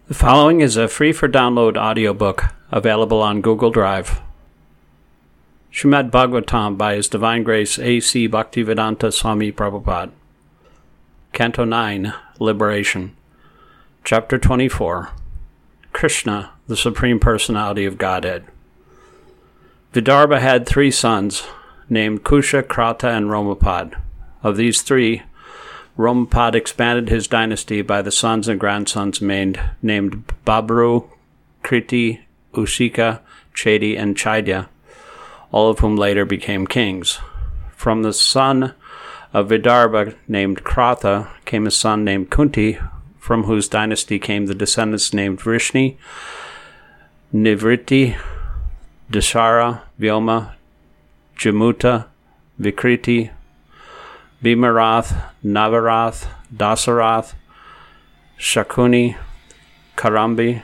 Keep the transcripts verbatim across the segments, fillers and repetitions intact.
The following is a free-for-download audiobook available on Google Drive. Srimad Bhagavatam by His Divine Grace A C Bhaktivedanta Swami Prabhupada. Canto nine, Liberation. Chapter twenty-four. Krishna, the Supreme Personality of Godhead. Vidarbha had three sons, named Kusha, Krata, and Romapad. Of these three, Romapad expanded his dynasty by the sons and grandsons named, named Babru, Kriti, Usika, Chedi, and Chaidya, all of whom later became kings. From the son of Vidarbha named Kratha came a son named Kunti, from whose dynasty came the descendants named Vrishni, Nivritti, Dashara, Vyoma, Jamuta, Vikriti, Bhimarath, Navarath, Dasarath, Shakuni, Karambi,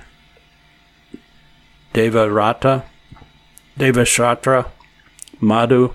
Devarata, Devashatra, Madhu,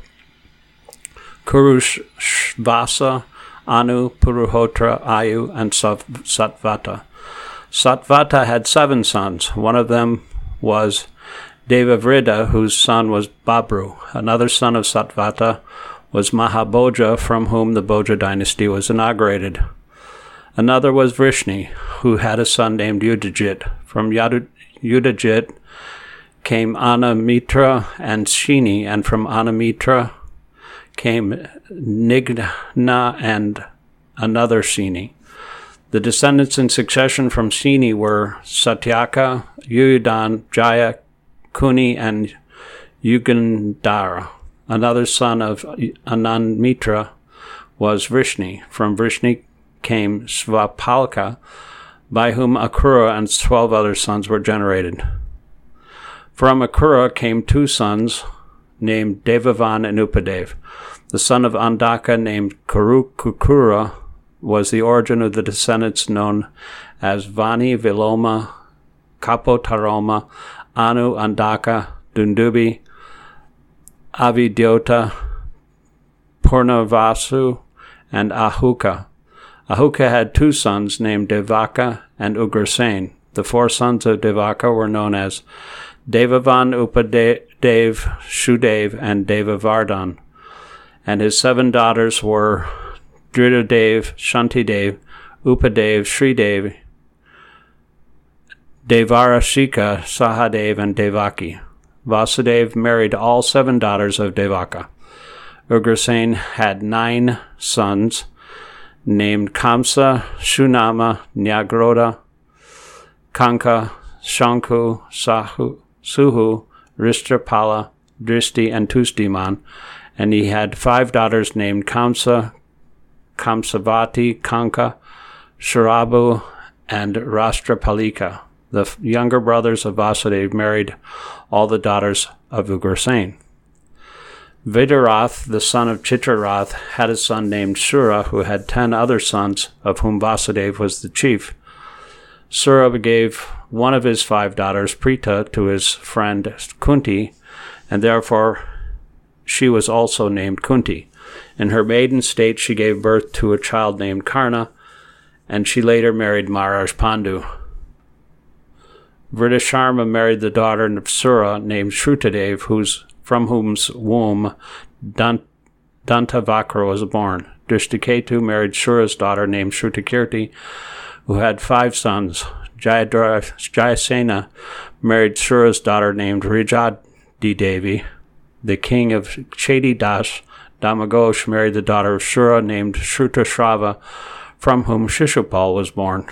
Kurushvasa, Anu, Puruhotra, Ayu, and Satvata. Satvata had seven sons. One of them was Devavrida, whose son was Babru. Another son of Satvata was Mahabhoja, from whom the Bhoja dynasty was inaugurated. Another was Vrishni, who had a son named Yudhajit. From Yudhajit came Anamitra and Shini, and from Anamitra came Nigna and another Shini. The descendants in succession from Shini were Satyaka, Yuyudan, Jaya, Kuni, and Yugandhara. Another son of Anandmitra was Vrishni. From Vrishni came Svapalka, by whom Akrura and twelve other sons were generated. From Akrura came two sons named Devavan and Upadev. The son of Andaka named Kurukukura was the origin of the descendants known as Vani, Viloma, Kapotaroma, Anu, Andaka, Dundubi, Avidyota, Purnavasu, and Ahuka. Ahuka had two sons named Devaka and Ugrasen. The four sons of Devaka were known as Devavan, Upadev, Shudev, and Devavardhan. And his seven daughters were Dhridadev, Shantidev, Upadev, Sridev, Devarashika, Sahadev, and Devaki. Vasudeva married all seven daughters of Devaka. Ugrasen had nine sons, named Kamsa, Shunama, Nyagroda, Kanka, Shanku, Sahu, Suhu, Ristrapala, Dristi, and Tustiman, and he had five daughters named Kamsa, Kamsavati, Kanka, Sharabu, and Rastrapalika. The younger brothers of Vasudeva married all the daughters of Ugrasen. Vidarath, the son of Chitrarath, had a son named Sura, who had ten other sons, of whom Vasudeva was the chief. Sura gave one of his five daughters, Prita, to his friend Kunti, and therefore she was also named Kunti. In her maiden state she gave birth to a child named Karna, and she later married Maharaj Pandu. Vridasharma married the daughter of Sura named Shrutadev, whose, from whose womb Dant, Dantavakra was born. Drishtaketu married Sura's daughter named Shrutakirti, who had five sons. Jayadra, Jayasena married Sura's daughter named Rijadi Devi. The king of Chedi Das, Damagosh, married the daughter of Sura named Shrutashrava, from whom Shishupal was born.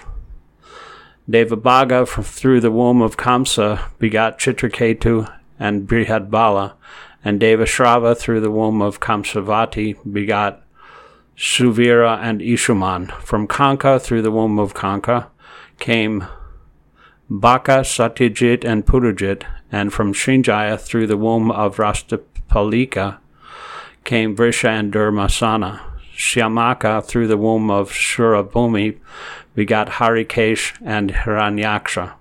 Devabhaga, through the womb of Kamsa, begot Chitraketu and Brihadbala, and Devashrava, through the womb of Kamsavati, begot Suvira and Ishuman. From Kanka, through the womb of Kanka, came Baka, Satyajit, and Purujit, and from Srinjaya, through the womb of Rastapalika, came Vrisha and Durmasana. Shyamaka, through the womb of Shurabhumi, begot Harikesh and Hiranyaksha.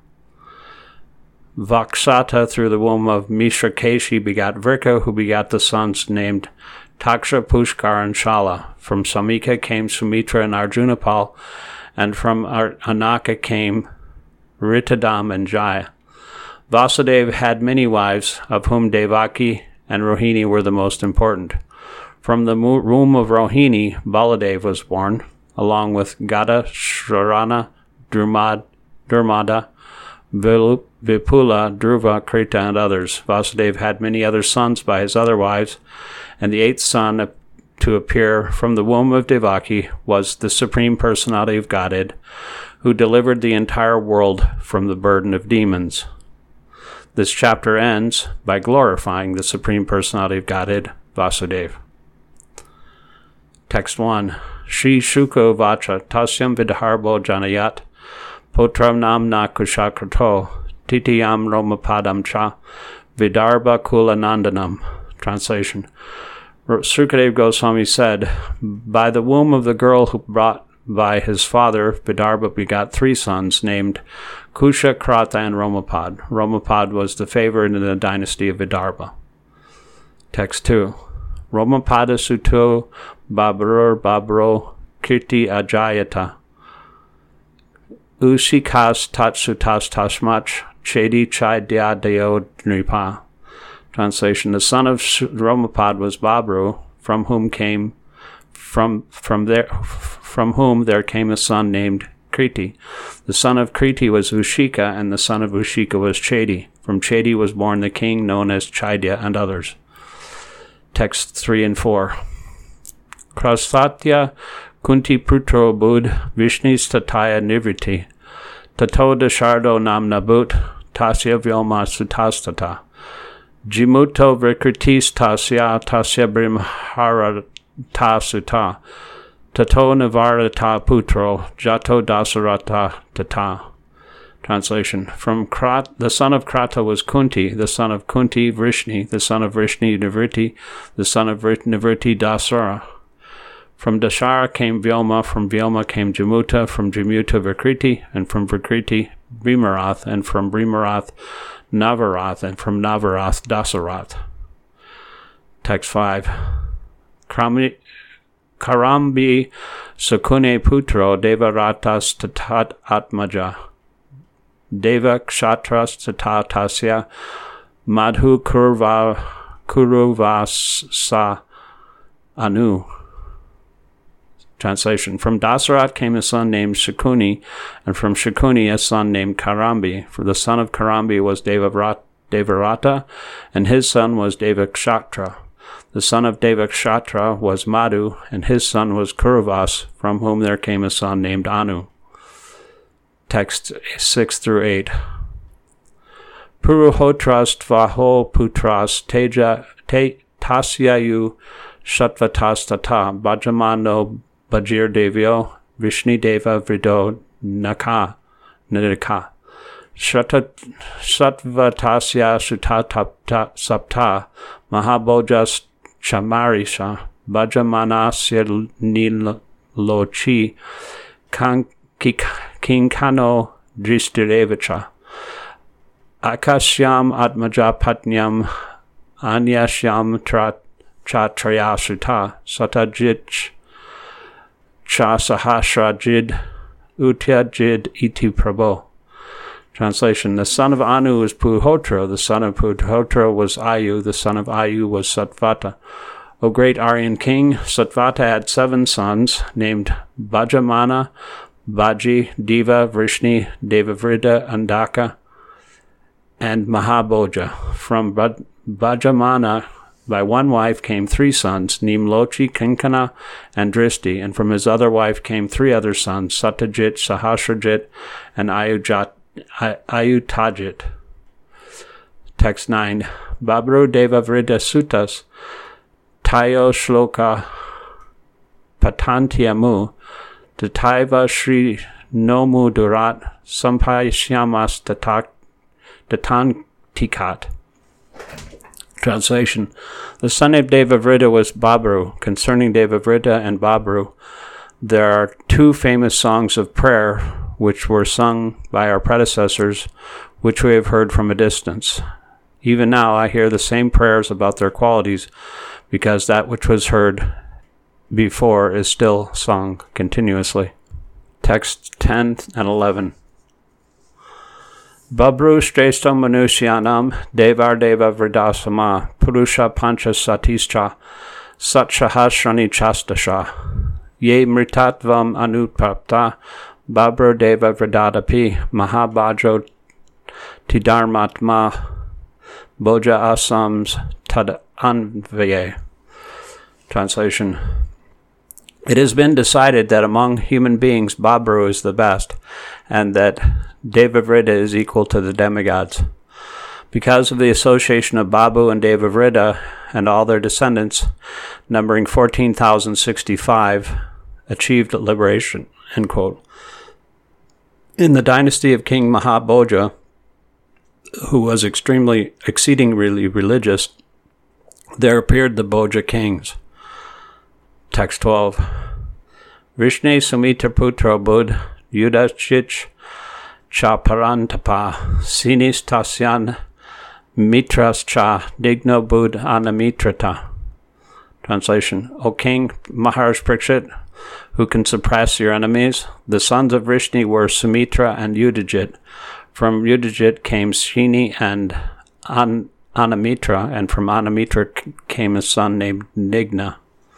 Vaksata, through the womb of Mishrakeshi, begot Vrika, who begot the sons named Taksha, Pushkar, and Shala. From Samika came Sumitra and Arjunapal, and from Ar- Anaka came Ritadam, and Jaya. Vasudeva had many wives, of whom Devaki and Rohini were the most important. From the womb of Rohini, Baladev was born, along with Gada, Sharana, Drumad, Durmada, Vipula, Dhruva, Krita, and others. Vasudeva had many other sons by his other wives, and the eighth son to appear from the womb of Devaki was the Supreme Personality of Godhead, who delivered the entire world from the burden of demons. This chapter ends by glorifying the Supreme Personality of Godhead, Vasudeva. Text one. Shri Shuko Vacha Tasyam Vidharbo Janayat Potram Namna Kushakrato Titiyam Romapadam Cha Vidarbha Kulanandanam. Translation. Sukadeva Goswami said, by the womb of the girl who brought by his father, Vidarbha begot three sons named Kusha, Krata, and Romapad. Romapad was the favorite in the dynasty of Vidarbha. Text two. Romapada Suto Babrur Babro Kirti Ajayata Usikas Tatsutas Tasmach Chedi Chaidyadio Nripa. Translation. The son of Romapad was Babru, from whom came from from there from whom there came a son named Kriti. The son of Kriti was Ushika, and the son of Ushika was Chedi. From Chedi was born the king known as Chaidya and others. Text three and four. Krasatya Kunti Putro Bud Vishnis Tataya Nivriti Tato Dashardo Namna Bhut Tasya Vyoma Sutastata Jimuto Vikritis Tasya Tasya Brimhara Tasuta Tato Navarata Putro Jato Dasarata Tata. Translation. From Krat, the son of Krata was Kunti, the son of Kunti Vrishni, the son of Vrishni Nivriti, the son of Nivriti Dasara. From Dashara came Vyoma, from Vyoma came Jamuta, from Jamuta Vikriti, and from Vikriti Brimarath, and from Brimarath Navarath, and from Navarath Dasarath. Text five. Krami, Karambi Sukune Putro Devaratas Tatat Atmaja Deva Kshatras Tatasya Madhu Kurva Kuruvasa Anu. Translation. From Dasarat came a son named Shakuni, and from Shakuni a son named Karambi. For the son of Karambi was Devarata, and his son was Devakshatra. The son of Devakshatra was Madhu, and his son was Kuruvas, from whom there came a son named Anu. Text six through eight. Puruhotras Tvaho Putras Teja Te Tasyayu Shatvatastata Bhajamano Bajir Devyo Vishni Deva Vrido Naka Nidika Shatvatasya Sutatapta Sapta Mahabhojas Chamarisha Bhajamanasya Nilochi Kinkano Dristirevacha Akasyam Atmajapatnyam Anyashyam Chatrayasuta Satajich Cha Sahasrajid Utyajid Iti Prabho. Translation. The son of Anu was Puhotra, the son of Puhotra was Ayu, the son of Ayu was Satvata. O great Aryan king, Satvata had seven sons, named Bhajamana, Baji, Deva, Vrishni, Devavrita, Andaka, and Mahabhoja. From Bhajamana, by one wife came three sons, Nimlochi, Kinkana, and Dristi, and from his other wife came three other sons, Satajit, Sahasrajit, and Ayujat, Ayutajit. Text nine. Babru Devavrita Sutas, Tayo Shloka Patantyamu, Tataiva Shri Nomu Durat, Sampayashyamas Tatantikat. Translation. The son of Devavrita was Babru. Concerning Devavrita and Babru, there are two famous songs of prayer which were sung by our predecessors, which we have heard from a distance. Even now I hear the same prayers about their qualities, because that which was heard before is still sung continuously. Text ten and eleven. Babru Shrestha Manusyanam Devar Deva Vridasama Purusha Pancha Satischa Satshahasrani Chastasha Ye Mritatvam Anutprapta Babru Deva Vridadapi Mahabhadro Tidarmatma Boja Asams Tad Anvaye. Translation. It has been decided that among human beings Babru is the best, and that Devavrita is equal to the demigods. Because of the association of Babu and Devavrita and all their descendants, numbering fourteen thousand sixty-five, achieved liberation. End quote. In the dynasty of King Mahabhoja, who was extremely, exceedingly religious, there appeared the Bhoja kings. Text twelve. Vrishni Sumitra Putro Bud Yudhishthich Chaparantapa Sinis Tasyan Mitras Cha Digno Bud Anamitrata. Translation. O King Maharaj Parikshit, who can suppress your enemies, the sons of Vrishni were Sumitra and Yudhishthit. From Yudhishthit came Shini and An- Anamitra, and from Anamitra came a son named Nigna.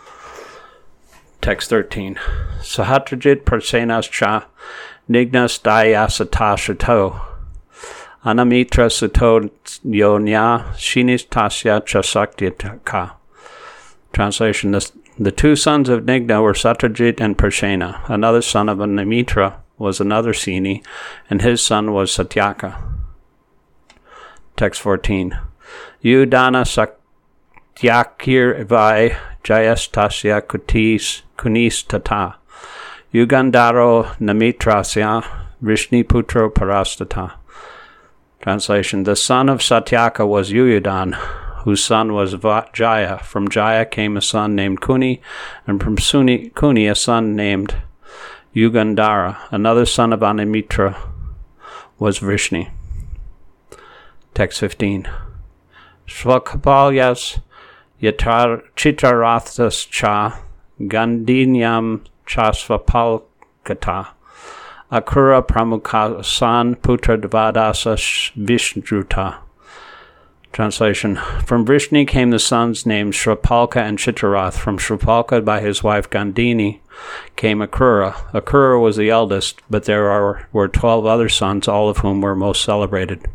Text thirteen. Sahatrajit Parsenas Cha Nignas Dayasata Shuto Anamitra Suto Yonya Shinis Tasya Chasaktitaka. Translation. The, the two sons of Nigna were Satrajit and Parsena. Another son of Anamitra was another Sini, and his son was Satyaka. Text fourteen. Udana Satyakir Vai Jayastasya Kutis Kunis Tata Yugandharo Namitrasya Vrishni Putro Parastata. Translation. The son of Satyaka was Uyudan, whose son was Jaya. From Jaya came a son named Kuni, and from Suni, Kuni a son named Yugandhara. Another son of Anamitra was Vrishni. Text fifteen. Svakapalyas Yatar Chitrarathas Cha Gandinyam Chasvapalkata Akura Pramukhasan Putra Devadasa Vishnudruta. Translation. From Vrishni came the sons named Shrapalka and Chitrarath. From Shrapalka by his wife Gandhini came Akura. Akura was the eldest, but there are, were twelve other sons, all of whom were most celebrated.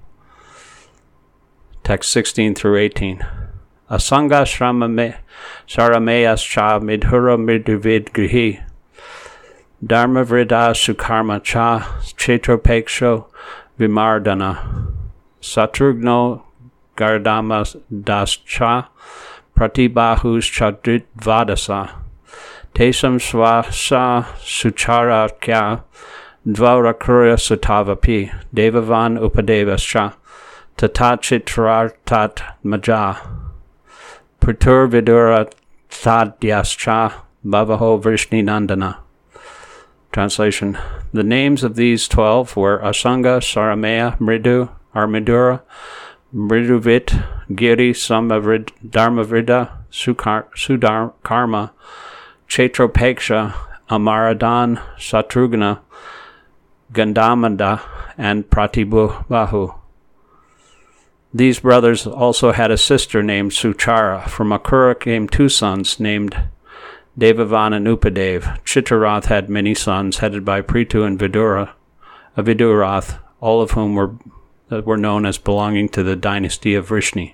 Text sixteen through eighteen. Asanga Saramayas Cha Midhura Midhuvid Grihi Dharmavrida Sukarma Cha Chetropeksho Vimardana Satrugno Gardama Das Cha Pratibahus Chadrit Vadasa Tesam Swasa Suchara Kya Dvaurakurya Sutavapi Devavan Upadevas Cha Tatachitrar Maja Pratur Vidura Thadyascha Bhavaho Vrishni Nandana. Translation. The names of these twelve were Asanga, Saramaya, Mridu, Armidura, Mriduvit, Giri, Samavrid, Dharmavrida, Sudarkarma, Chetropeksha, Amaradan, Satrugna, Gandamada, and Pratibhahu. These brothers also had a sister named Suchara. From Akura came two sons named Devavan and Upadev. Chittarath had many sons, headed by Prithu and Vidura, uh, Vidurath, all of whom were uh, were known as belonging to the dynasty of Vrishni.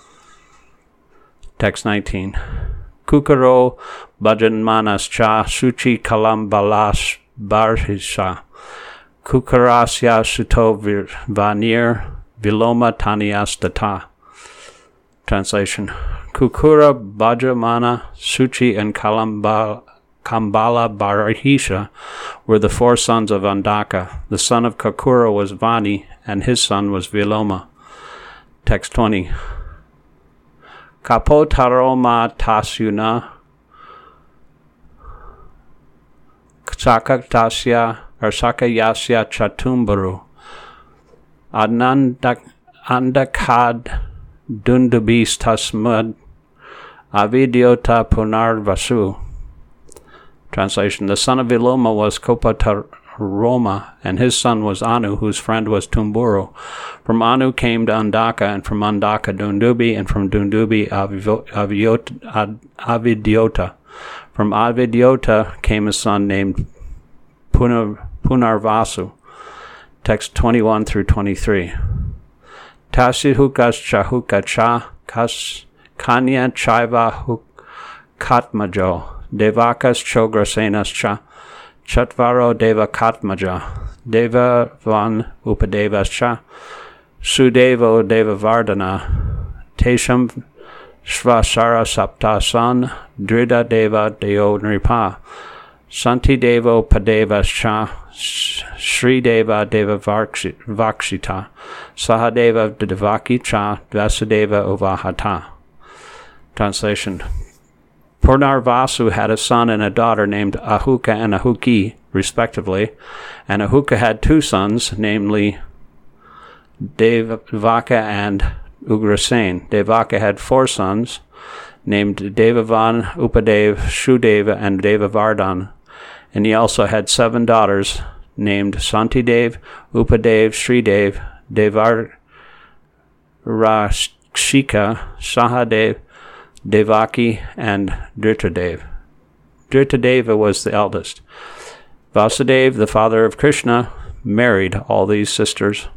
Text nineteen. Kukaro Bhajanmanas Cha Suchi Kalam Balash Barhisha Kukarasya Suto Vanir Viloma Taniastata. Translation. Kukura, Bhajamana, Suchi, and Kalamba, Kambala Barahisha were the four sons of Andaka. The son of Kukura was Vani, and his son was Viloma. Text twenty. Kapotaroma Tasyuna Sakaktasya or Sakayasya Chatumbaru Adnanda Andakad Dundubis Tasmud Avidyota Punarvasu. Translation. The son of Viloma was Kopatar, Roma, and his son was Anu, whose friend was Tumburu. From Anu came Andaka, and from Andaka Dundubi, and from Dundubi Avidyota. From Avidyota came a son named Punar, Punarvasu. Text twenty-one through twenty-three. Tasihukas chahuka cha kas kanya chaiva hukatmajo. Devakas chograsenas cha chatvaro deva katmaja. Deva van upadevas cha sudevo deva vardana. Tesham svasara saptasan drida deva deo nripa. Santi devo padevas cha Sri Deva Deva Vakshita, Sahadeva Devaki Cha, Vasudeva Uvahata. Translation. Purnarvasu had a son and a daughter named Ahuka and Ahuki, respectively, and Ahuka had two sons, namely Devaka and Ugrasen. Devaka had four sons, named Devavan, Upadev, Shudeva, and Devavardhan, and he also had seven daughters, named Santidev, Upadev, Sridev, Devarashika, Sahadev, Devaki, and Dritadev. Dritadeva was the eldest. Vasudeva, the father of Krishna, married all these sisters.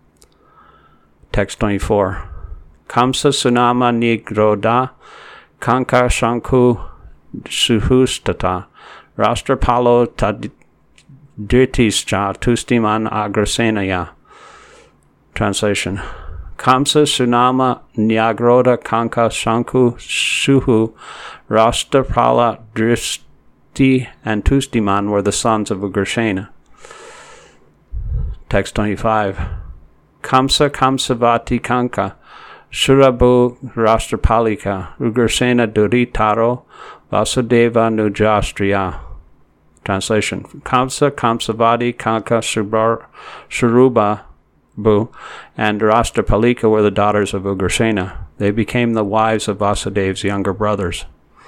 Text twenty-four. Kamsa Sunama Nigroda, Kanka Shanku Suhustata, Rastrapalo Tadritischa Tustiman Agrasenaya. Translation. Kamsa, Sunama, Nyagroda, Kanka, Shanku, Suhu, Rastrapala, Dristi, and Tustiman were the sons of Ugrasena. Text twenty-five. Kamsa, Kamsavati, Kanka, Surabu, Rastrapalika, Ugrasena, Duritaro, Vasudeva, Nujastriya. Translation. Kamsa, Kamsavati, Kanka, Suruba, Bu, and Rastrapalika were the daughters of Ugrasena. They became the wives of Vasudeva's younger brothers.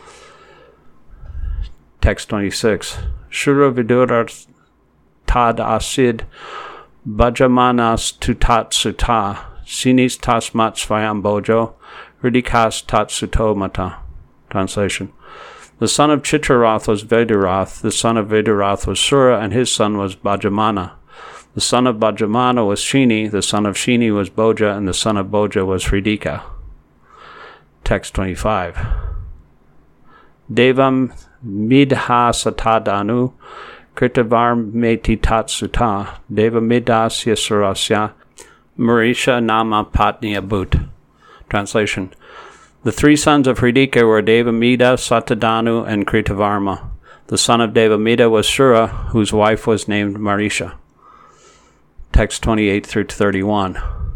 Text twenty-six. Shura Vidurat Tad Asid Bhajamanas Tutat Suta Sinis Tasmat Svayam Bojo Hridikas Tatsuto Mata. Translation. The son of Chitrarath was Vedurath, the son of Vedurath was Sura, and his son was Bhajamana. The son of Bhajamana was Shini, the son of Shini was Boja, and the son of Boja was Hridika. Text twenty-five. Devam midha satadanu kritavar meti tatsuta deva midasya surasya Marisha nama patni abut. Translation. The three sons of Hridika were Devamida, Satadanu, and Kritavarma. The son of Devamida was Sura, whose wife was named Marisha. Text twenty-eight through thirty-one.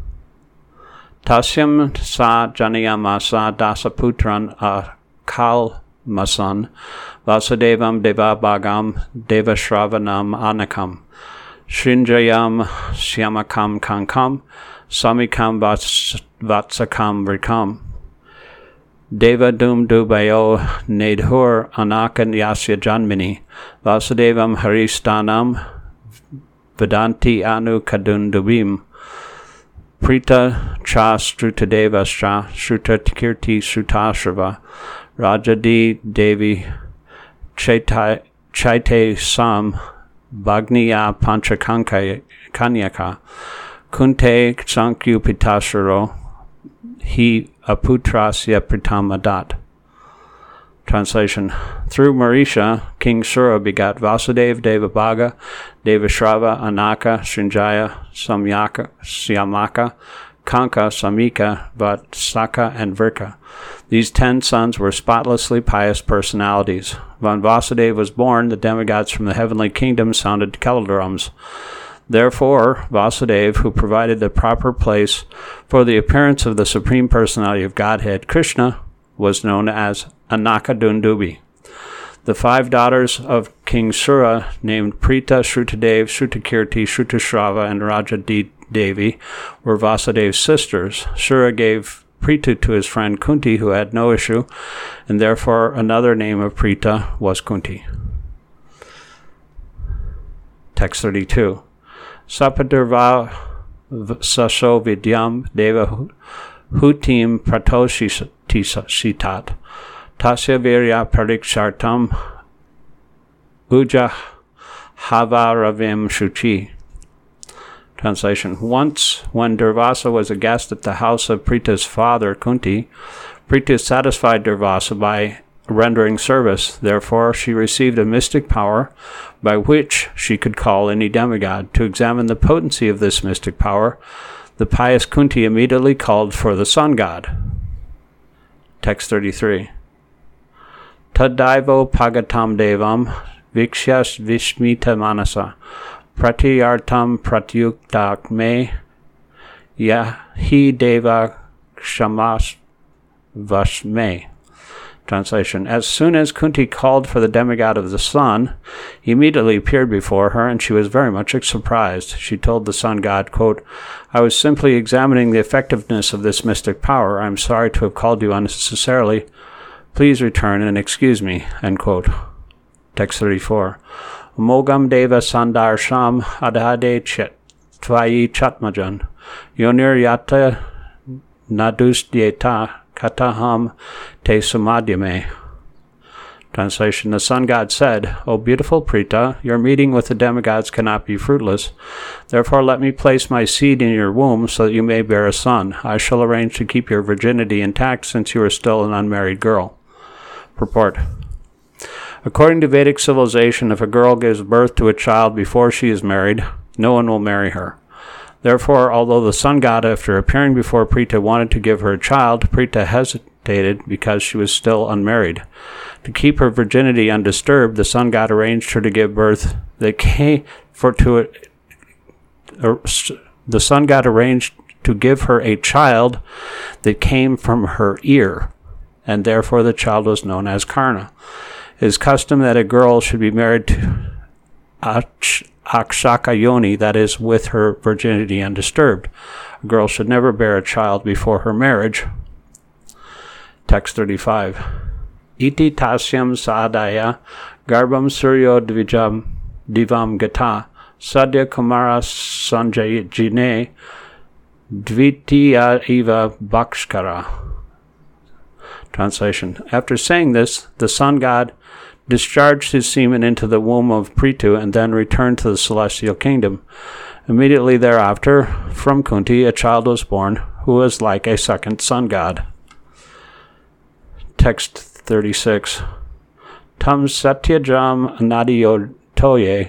Tasyam sa janayamasa dasaputran akalmasan vasudevam devabhagam devashravanam anakam shinjayam syamakam kankam samikam vatsakam vrikam Deva Dum Dubayo Nedhur Anakan Yasya Janmini Vasudevam Haristanam Vedanti Anu Kadundubim Prita Cha Strutadeva Sha Shrutakirti Srutashrava Rajadi Devi Chaite Sam Bhagniya Panchakanka Kanyaka Kunte Sankyu Pitasharo He Aputrasya Pritamadat. Translation. Through Marisha, King Sura begot Vasudeva, Devabhaga, Devashrava, Anaka, Srinjaya, Samyaka, Syamaka, Kanka, Samika, Vatsaka, and Virka. These ten sons were spotlessly pious personalities. When Vasudeva was born, the demigods from the heavenly kingdom sounded kettle drums. Therefore, Vasudeva, who provided the proper place for the appearance of the Supreme Personality of Godhead, Krishna, was known as Anaka Dundubi. The five daughters of King Sura, named Prita, Shrutadev, Shrutakirti, Shrutashrava, and Rajadi Devi, were Vasudeva's sisters. Sura gave Prita to his friend Kunti, who had no issue, and therefore another name of Prita was Kunti. Text thirty-two. Sapadirva sasho vidyam deva hutim pratoshitat tasya virya parikshartam uja havaravim shuchi. Translation. Once, when Durvasa was a guest at the house of Prita's father, Kunti, Prita satisfied Durvasa by rendering service. Therefore, she received a mystic power by which she could call any demigod. To examine the potency of this mystic power, the pious Kunti immediately called for the sun god. Text thirty-three. Tadaivo pagatam devam vikshyas vishmita manasa pratyartam pratyuktak me yahi deva kshamas vasme. Translation. As soon as Kunti called for the demigod of the sun, he immediately appeared before her, and she was very much surprised. She told the sun god, quote, I was simply examining the effectiveness of this mystic power. I am sorry to have called you unnecessarily. Please return and excuse me. End quote. Text thirty-four. Mogam deva sandar sham adhade chet tvayi chatmajan yonir yata nadus dieta kataham te sumadhyame. Translation. The sun god said, O beautiful Prita, your meeting with the demigods cannot be fruitless. Therefore let me place my seed in your womb so that you may bear a son. I shall arrange to keep your virginity intact since you are still an unmarried girl. Purport. According to Vedic civilization, if a girl gives birth to a child before she is married, no one will marry her. Therefore, although the sun god, after appearing before Prita, wanted to give her a child, Prita hesitated because she was still unmarried. To keep her virginity undisturbed, the sun god arranged her to give birth. They came for to it. Uh, the sun god arranged to give her a child that came from her ear, and therefore the child was known as Karna. It is custom that a girl should be married to Ach- Akshaka Yoni, that is, with her virginity undisturbed. A girl should never bear a child before her marriage. Text thirty-five. Iti tasyam sadaya garbam suryo dvijam divam gata sadya kumara sanjayine dvitiya eva bhakshkara. Translation. After saying this, the sun god discharged his semen into the womb of Prithu and then returned to the celestial kingdom. Immediately thereafter, from Kunti, a child was born who was like a second sun god. Text thirty-six. Tam satyajam nadiyotoye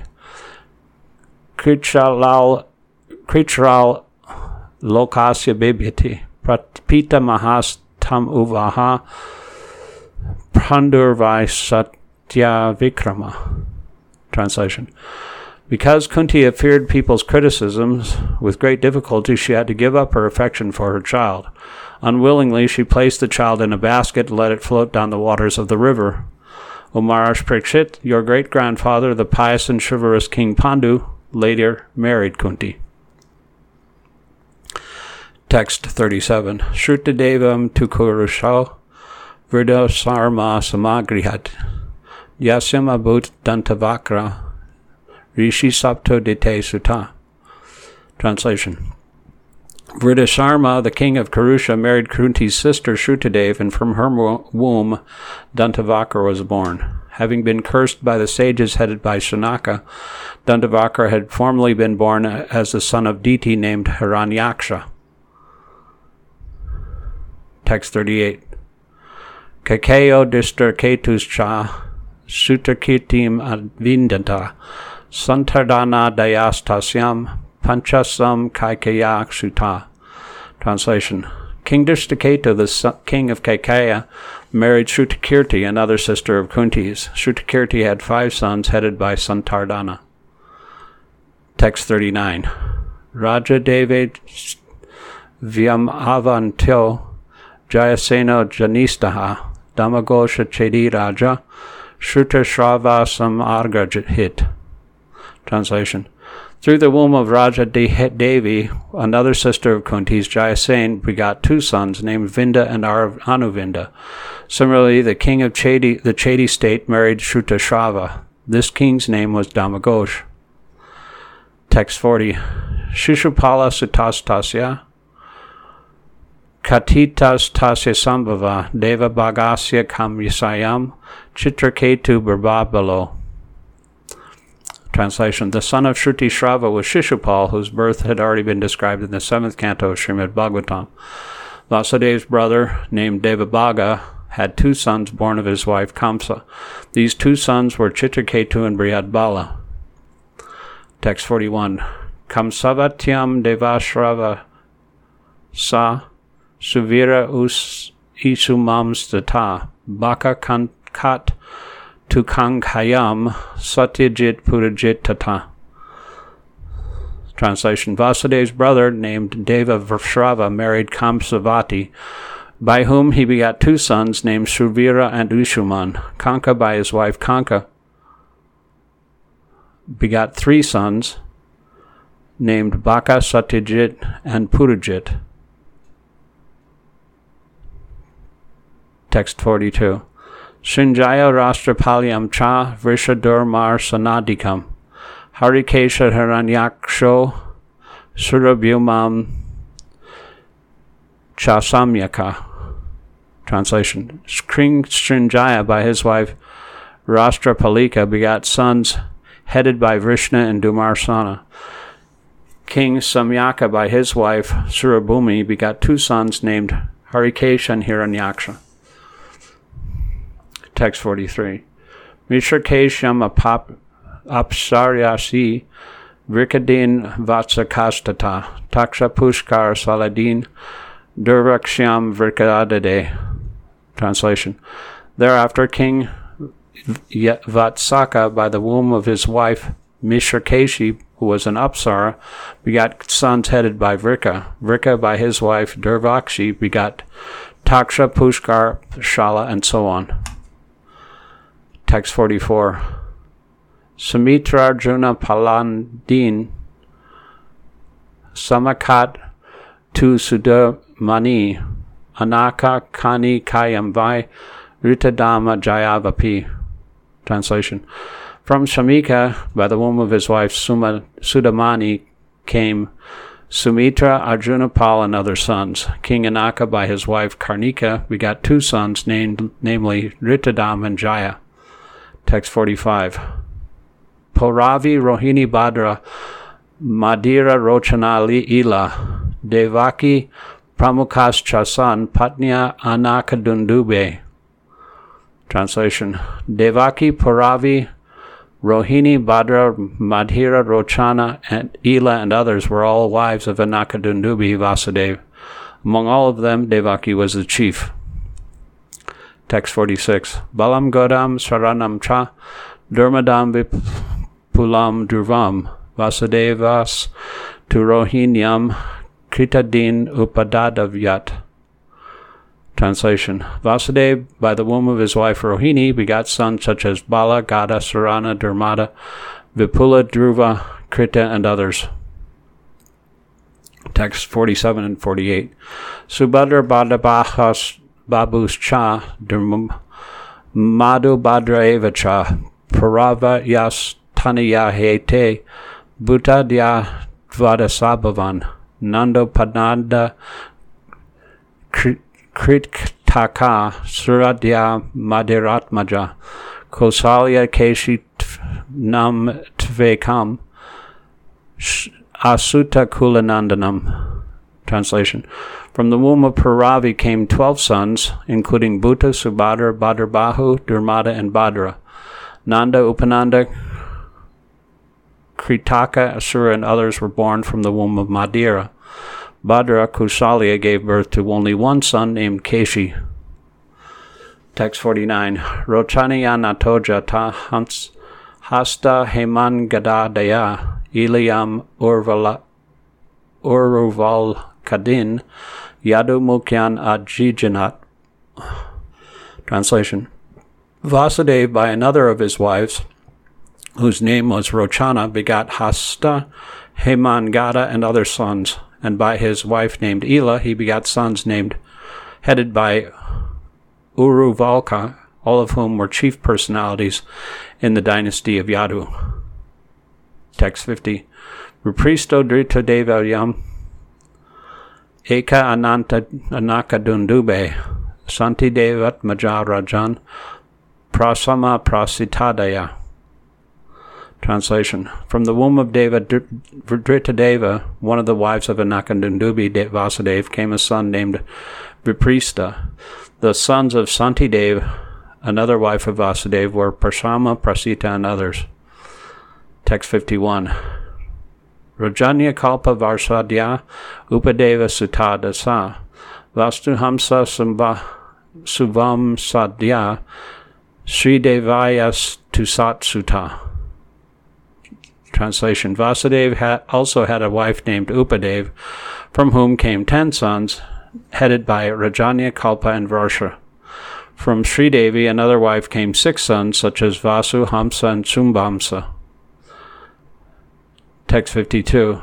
krichral krichral lokasya bibhiti pratpita mahas tam uvaha prandurvai satya vikrama. Translation. Because Kunti feared people's criticisms, with great difficulty she had to give up her affection for her child. Unwillingly, she placed the child in a basket and let it float down the waters of the river. O Maharishi Parikshit, your great-grandfather, the pious and chivalrous King Pandu, later married Kunti. Text thirty-seven. Shrutadevam tukurusho virdo sarma samagrihat yasyam abut dantavakra rishi sapto dite sutta. Translation. Vridasharma, the king of Kurusha, married Kunti's sister Shrutadev, and from her womb Dantavakra was born. Having been cursed by the sages headed by Shanaka, Dantavakra had formerly been born as the son of Diti named Hiranyaksha. Text thirty-eight. Kakeo distarketuscha sutakirtim advindanta santardana dayastasyam panchasam kaikaya sutta. Translation. King Dristaketa, the son, king of Kaikaya, married Shrutakirti, another sister of Kunti's. Shrutakirti had five sons headed by Santardana. Text thirty-nine. Raja Deve Vyam Avantyo Jayaseno Janistaha Damagosha Chedi Raja Shrutashravasam Argajit. Translation. Through the womb of Raja Devi, another sister of Kunti's, Jayasen begot two sons named Vinda and Anuvinda. Similarly, the king of Chedi, the Chedi state married Shrutashrava. This king's name was Damagosh. Text forty. Shishupala sutastasya Katitas tasya sambhava deva bhagasya kamyasayam chitraketu birbabalo. Translation. The son of Shruti Shrava was Shishupal, whose birth had already been described in the seventh canto of Srimad Bhagavatam. Vasudev's brother, named Devabhaga, had two sons born of his wife Kamsa. These two sons were Chitraketu and Brihadbala. Text forty-one. Kamsavatyam devashrava sa suvira us isumam stata baka kankat tukankhayam satyajit purajit tata. Translation. Vasudev's brother, named Deva Shrava, married Kamsavati, by whom he begot two sons named Suvira and Ushuman. Kanka, by his wife Kanka, begot three sons named Baka, Satyajit, and Purajit. Text forty-two. Srinjaya Rastrapalyam cha Vrishadurmar Sanadikam Harikesha Hiranyaksho Surabhyumam Chasamyaka. Translation. King Srinjaya, by his wife Rastrapalika, begot sons headed by Vrishna and Dumarsana. King Samyaka, by his wife Surabhumi, begot two sons named Harikesha and Hiranyaksha. Text forty-three. Mishrakeshyam apap apsaryasi Vrikadin vatsakastata taksha pushkar saladin durvakshyam vrikadade. Translation. Thereafter King Vatsaka, by the womb of his wife Mishrakeshi, who was an Apsara, begot sons headed by Vrika. Vrika, by his wife Durvakshi, begot Taksha, Pushkar, Shala, and so on. Text forty-four. Sumitra Arjuna Palandin Samakat tu Sudamani Anaka Kani Kayamvai Ritadama Jayavapi. Translation. From Shamika, by the womb of his wife Suma, Sudamani, came Sumitra, Arjunapal, and other sons. King Anaka, by his wife Karnika, begot two sons, named namely Ritadam and Jaya. Text forty-five. Poravi Rohini Badra Madira Rochanali Ila Devaki Pramukas Chasan Patnya Anakadundube. Translation. Devaki, Poravi, Rohini, Badra, Madhira, Rochana, and Ila, and others were all wives of Anakadundubi Vasudeva. Among all of them, Devaki was the chief. Text forty-six. Balam Godam Saranam Cha Durmadam Vipulam Durvam Vasudevas tu Rohinyam Kritadin Upadadavyat. Translation. Vasudeva, by the womb of his wife Rohini, begot sons such as Bala, Gada, Sarana, Durmada, Vipula, Dhruva, Krita, and others. Text forty-seven and forty-eight. Subhadra Badabahas Babus Cha Durmum Madhu Badra Eva Cha Parava Yas Taniya Hete Bhutadya Dvadasabhavan Nando Padnanda Krittaka Suradya Madiratmaja Kosalya Keshi Nam Tvekam Asuta Kulanandanam. Translation. From the womb of Paravi came twelve sons, including Bhuta, Subhadra, Bhadrabahu, Durmada, and Bhadra. Nanda, Upananda, Kritaka, Asura, and others were born from the womb of Madira. Bhadra, Kusalya, gave birth to only one son named Keshi. Text forty-nine. Rochaniya Natoja ta hans hasta heman gadadaya ilayam urvala uruval kadin yadu mukyan ajijanat. Translation. Vasudeva, by another of his wives, whose name was Rochana, begot Hasta, Hemangada, and other sons. And by his wife named Ila, he begot sons named, headed by Uruvalka, all of whom were chief personalities in the dynasty of Yadu. Text fifty. Vipristo Dritadeva Yam Eka Ananta Anakadundube Santi Devat Majarajan Prasama Prasitadaya. Translation. From the womb of Deva, Dritadeva, one of the wives of Anakadundubi Vasudeva, came a son named Viprista. The sons of Santideva, another wife of Vasudeva, were Prasama, Prasita, and others. Text fifty-one. Rajanya Kalpa Varsadya Upadeva Sutada Sa Vastuhamsa Samba Suvam Sadhya Sri Devayas Tusat Sutta. Translation. Vasudeva had also had a wife named Upadeva, from whom came ten sons, headed by Rajanya, Kalpa, and Varsha. From Sri Devi, another wife, came six sons, such as Vasu, Hamsa, and Sumbamsa. Text fifty-two.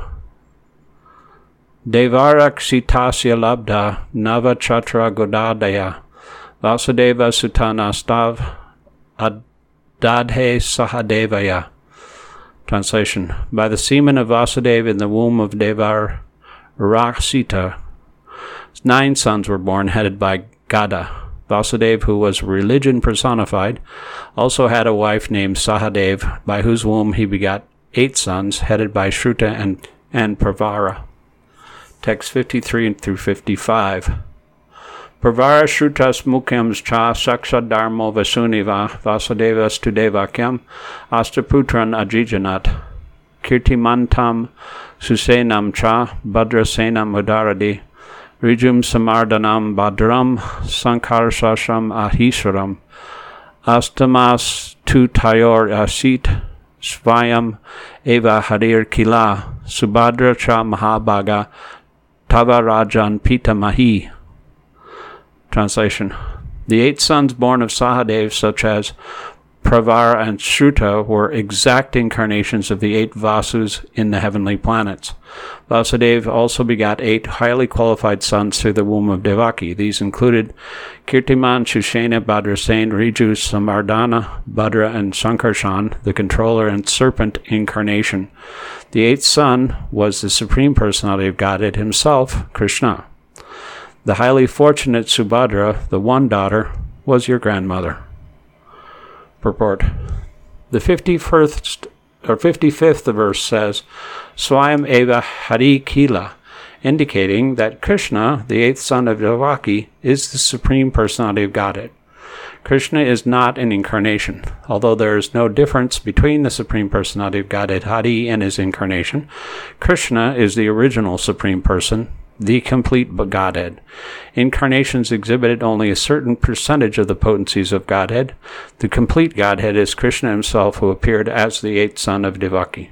Devarak Sitasya Labda Nava Chatra Godadaya Vasudeva Sutanastav Adadhe Sahadevaya. Translation. By the semen of Vasudeva in the womb of Devar Raksita, nine sons were born, headed by Gada. Vasudeva, who was religion personified, also had a wife named Sahadev, by whose womb he begot eight sons, headed by Shruta and, and Pravara. Text fifty-three through fifty-five. Pravara Shrutas Mukyams Cha Saksha Dharmo Vasuniva Vasudevas Tudevakyam Astaputran Ajijanat Kirtimantam Susenam Cha Bhadrasenam Udaradi Rijum Samardanam Badram Sankarsasham Ahiswaram Astamas Tu Tayor Asit Svayam Eva Harir Kila Subhadra Cha Mahabhaga Tava Rajan Pitamahi. Translation. The eight sons born of Sahadev, such as Pravara and Shruta, were exact incarnations of the eight Vasus in the heavenly planets. Vasudeva also begot eight highly qualified sons through the womb of Devaki. These included Kirtiman, Shushena, Bhadrasen, Riju, Samardana, Bhadra, and Sankarshan, the controller and serpent incarnation. The eighth son was the Supreme Personality of Godhead himself, Krishna. The highly fortunate Subhadra, the one daughter, was your grandmother. Purport. The fifty-first or fifty-fifth verse says, Swayam Eva Hari Kila, indicating that Krishna, the eighth son of Devaki, is the Supreme Personality of Godhead. Krishna is not an incarnation. Although there is no difference between the Supreme Personality of Godhead, Hari, and his incarnation, Krishna is the original Supreme Person, the complete Godhead. Incarnations exhibited only a certain percentage of the potencies of Godhead. The complete Godhead is Krishna himself, who appeared as the eighth son of Devaki.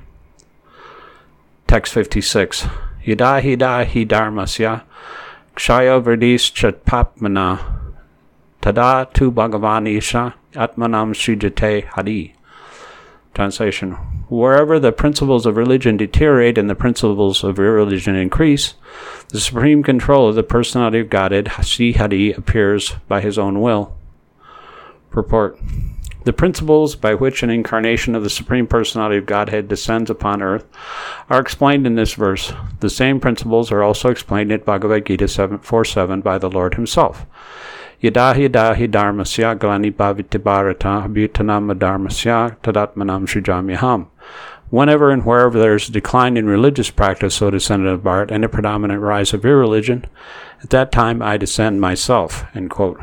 Text fifty-six. Yada hida hi dharmasya kshayo verdis chatpapmana tada tu bhagavanisha atmanam srijate hari. Translation. Wherever the principles of religion deteriorate and the principles of irreligion increase, the supreme control of the personality of Godhead, Sri Hari, appears by his own will. Purport. The principles by which an incarnation of the Supreme Personality of Godhead descends upon earth are explained in this verse. The same principles are also explained in Bhagavad Gita seven forty-seven by the Lord himself. Yada yadahi dharmasya glani bhaviti bharata abhutanam dharmasya tadatmanam srijamyaham. Whenever and wherever there is a decline in religious practice, so descended of Bharat, and a predominant rise of irreligion, at that time I descend myself. End quote.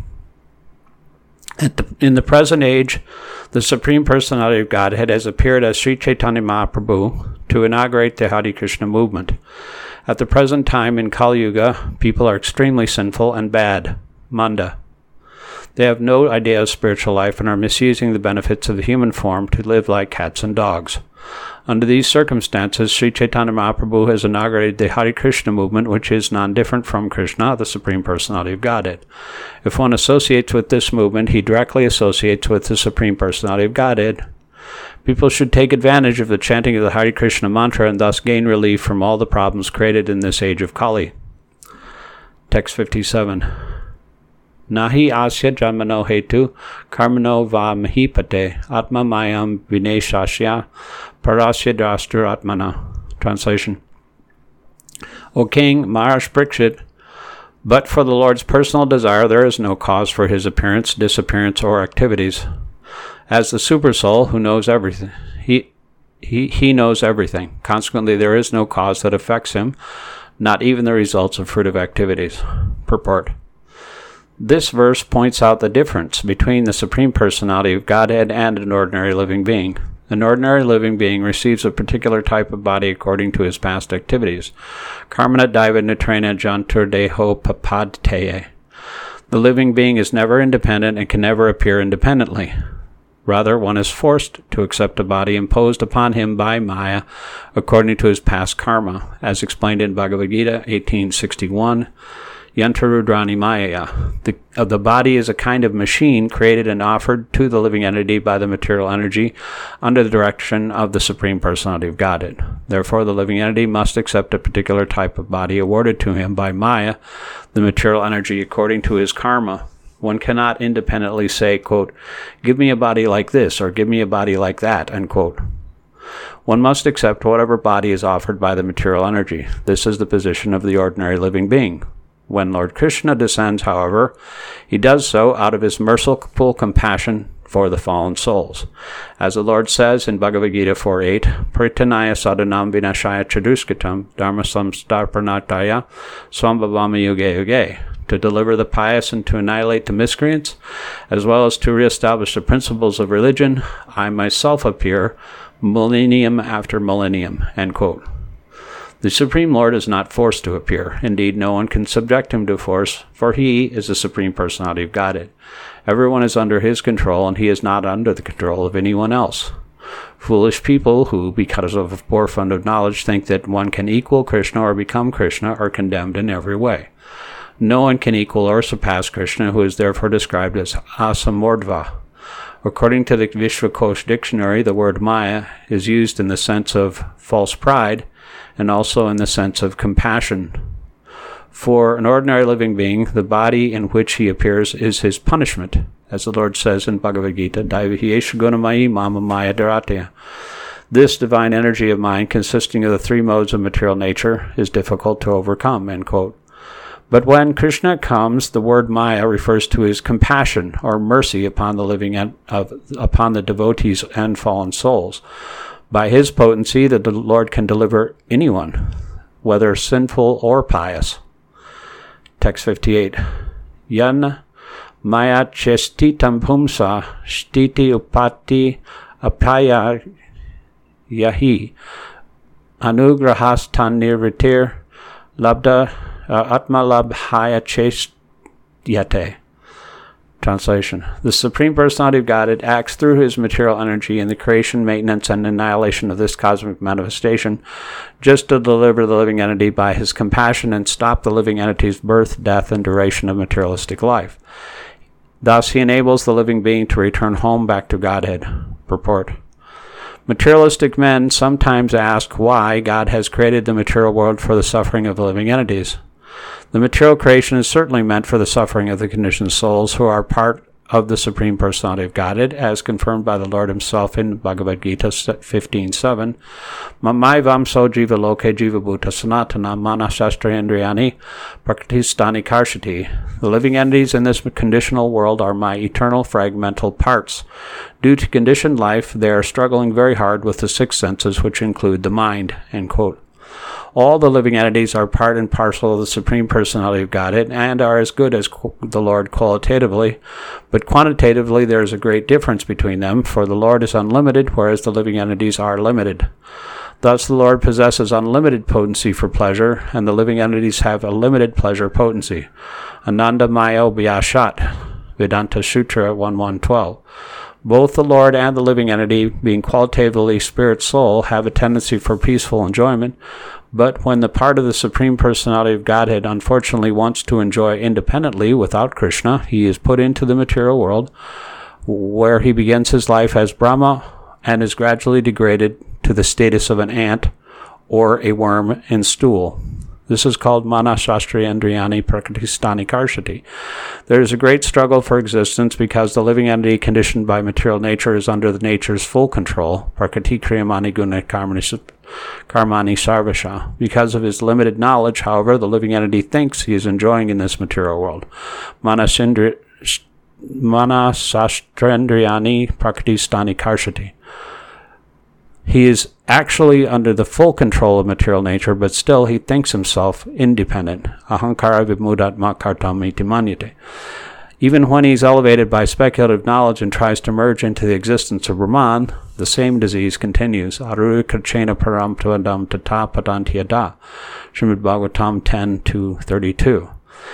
At the, in the present age, the Supreme Personality of Godhead has appeared as Sri Chaitanya Mahaprabhu to inaugurate the Hare Krishna movement. At the present time in Kali Yuga, people are extremely sinful and bad, manda. They have no idea of spiritual life and are misusing the benefits of the human form to live like cats and dogs. Under these circumstances, Sri Chaitanya Mahaprabhu has inaugurated the Hare Krishna movement, which is non-different from Krishna, the Supreme Personality of Godhead. If one associates with this movement, he directly associates with the Supreme Personality of Godhead. People should take advantage of the chanting of the Hare Krishna mantra and thus gain relief from all the problems created in this age of Kali. Text fifty-seven. Nahi asya janmano hetu karmano va mahipate atma mayam vineshasya parasya drastur atmana. Translation. O king, Maharishi Parikshit, but for the Lord's personal desire, there is no cause for his appearance, disappearance, or activities. As the Supersoul who knows everything, he, he, he knows everything. Consequently, there is no cause that affects him, not even the results of fruitive activities. Purport. This verse points out the difference between the Supreme Personality of Godhead and an ordinary living being. An ordinary living being receives a particular type of body according to his past activities. Karmana Daiva Nitrena Jantur Deho Papadteye. The living being is never independent and can never appear independently. Rather, one is forced to accept a body imposed upon him by Maya according to his past karma, as explained in Bhagavad Gita eighteen sixty-one. Yantarudrani Maya. The, uh, the body is a kind of machine created and offered to the living entity by the material energy under the direction of the Supreme Personality of Godhead. Therefore, the living entity must accept a particular type of body awarded to him by Maya, the material energy, according to his karma. One cannot independently say, quote, give me a body like this or give me a body like that, unquote. One must accept whatever body is offered by the material energy. This is the position of the ordinary living being. When Lord Krishna descends, however, he does so out of his merciful compassion for the fallen souls. As the Lord says in Bhagavad Gita four eight, Paritanaya sadhanam vinashaya chaduskitam dharma samstarpanataya swambhavama yuge yuge, to deliver the pious and to annihilate the miscreants, as well as to reestablish the principles of religion, I myself appear millennium after millennium, end quote. The Supreme Lord is not forced to appear. Indeed, no one can subject him to force, for he is the Supreme Personality of Godhead. Everyone is under his control, and he is not under the control of anyone else. Foolish people who, because of a poor fund of knowledge, think that one can equal Krishna or become Krishna are condemned in every way. No one can equal or surpass Krishna, who is therefore described as Asamordva. According to the Vishwakosh dictionary, the word Maya is used in the sense of false pride, and also in the sense of compassion. For an ordinary living being, the body in which he appears is his punishment, as the Lord says in Bhagavad Gita, Daivahyesha gunamayi mama maya dharatya. This divine energy of mind, consisting of the three modes of material nature, is difficult to overcome, end quote. But when Krishna comes, the word Maya refers to his compassion or mercy upon the living en- of, upon the devotees and fallen souls. By his potency, the Lord can deliver anyone, whether sinful or pious. Text fifty-eight. Yan maya chestitam pumsa shtiti upati apaya yahi anugrahastan nirvitir labda uh, atmalabhaya chestyate. Translation. The Supreme Personality of Godhead acts through his material energy in the creation, maintenance, and annihilation of this cosmic manifestation, just to deliver the living entity by his compassion and stop the living entity's birth, death, and duration of materialistic life. Thus, he enables the living being to return home back to Godhead. Purport. Materialistic men sometimes ask why God has created the material world for the suffering of the living entities. The material creation is certainly meant for the suffering of the conditioned souls who are part of the Supreme Personality of Godhead, as confirmed by the Lord himself in Bhagavad Gita fifteen seven. Mamai vamso jiva loke jiva bhuta sanatana manasastrayendriyani prakritistani karshati. The living entities in this conditional world are my eternal fragmental parts. Due to conditioned life, they are struggling very hard with the six senses, which include the mind, end quote. All the living entities are part and parcel of the Supreme Personality of Godhead and are as good as the Lord qualitatively, but quantitatively there is a great difference between them, for the Lord is unlimited, whereas the living entities are limited. Thus the Lord possesses unlimited potency for pleasure, and the living entities have a limited pleasure potency. Ananda Maya Vyashat, Vedanta Sutra eleven twelve. Both the Lord and the living entity, being qualitatively spirit soul, have a tendency for peaceful enjoyment, but when the part of the Supreme Personality of Godhead unfortunately wants to enjoy independently without Krishna, he is put into the material world, where he begins his life as Brahma and is gradually degraded to the status of an ant or a worm in stool. This is called Manasastrayendriyani Prakritistani Karshati. There is a great struggle for existence because the living entity conditioned by material nature is under the nature's full control. Prakriti Kriyamani Guna Karmani karmani sarvasha. Because of his limited knowledge, however, the living entity thinks he is enjoying in this material world. Manasindri, manasastrendriyani prakristani karshati. He is actually under the full control of material nature, but still he thinks himself independent. Ahankara vimudatma kartam iti manyate. Even when he is elevated by speculative knowledge and tries to merge into the existence of Brahman, the same disease continues. Aruri karchena param tvadam tata padantiyada. Srimad Bhagavatam ten two thirty-two.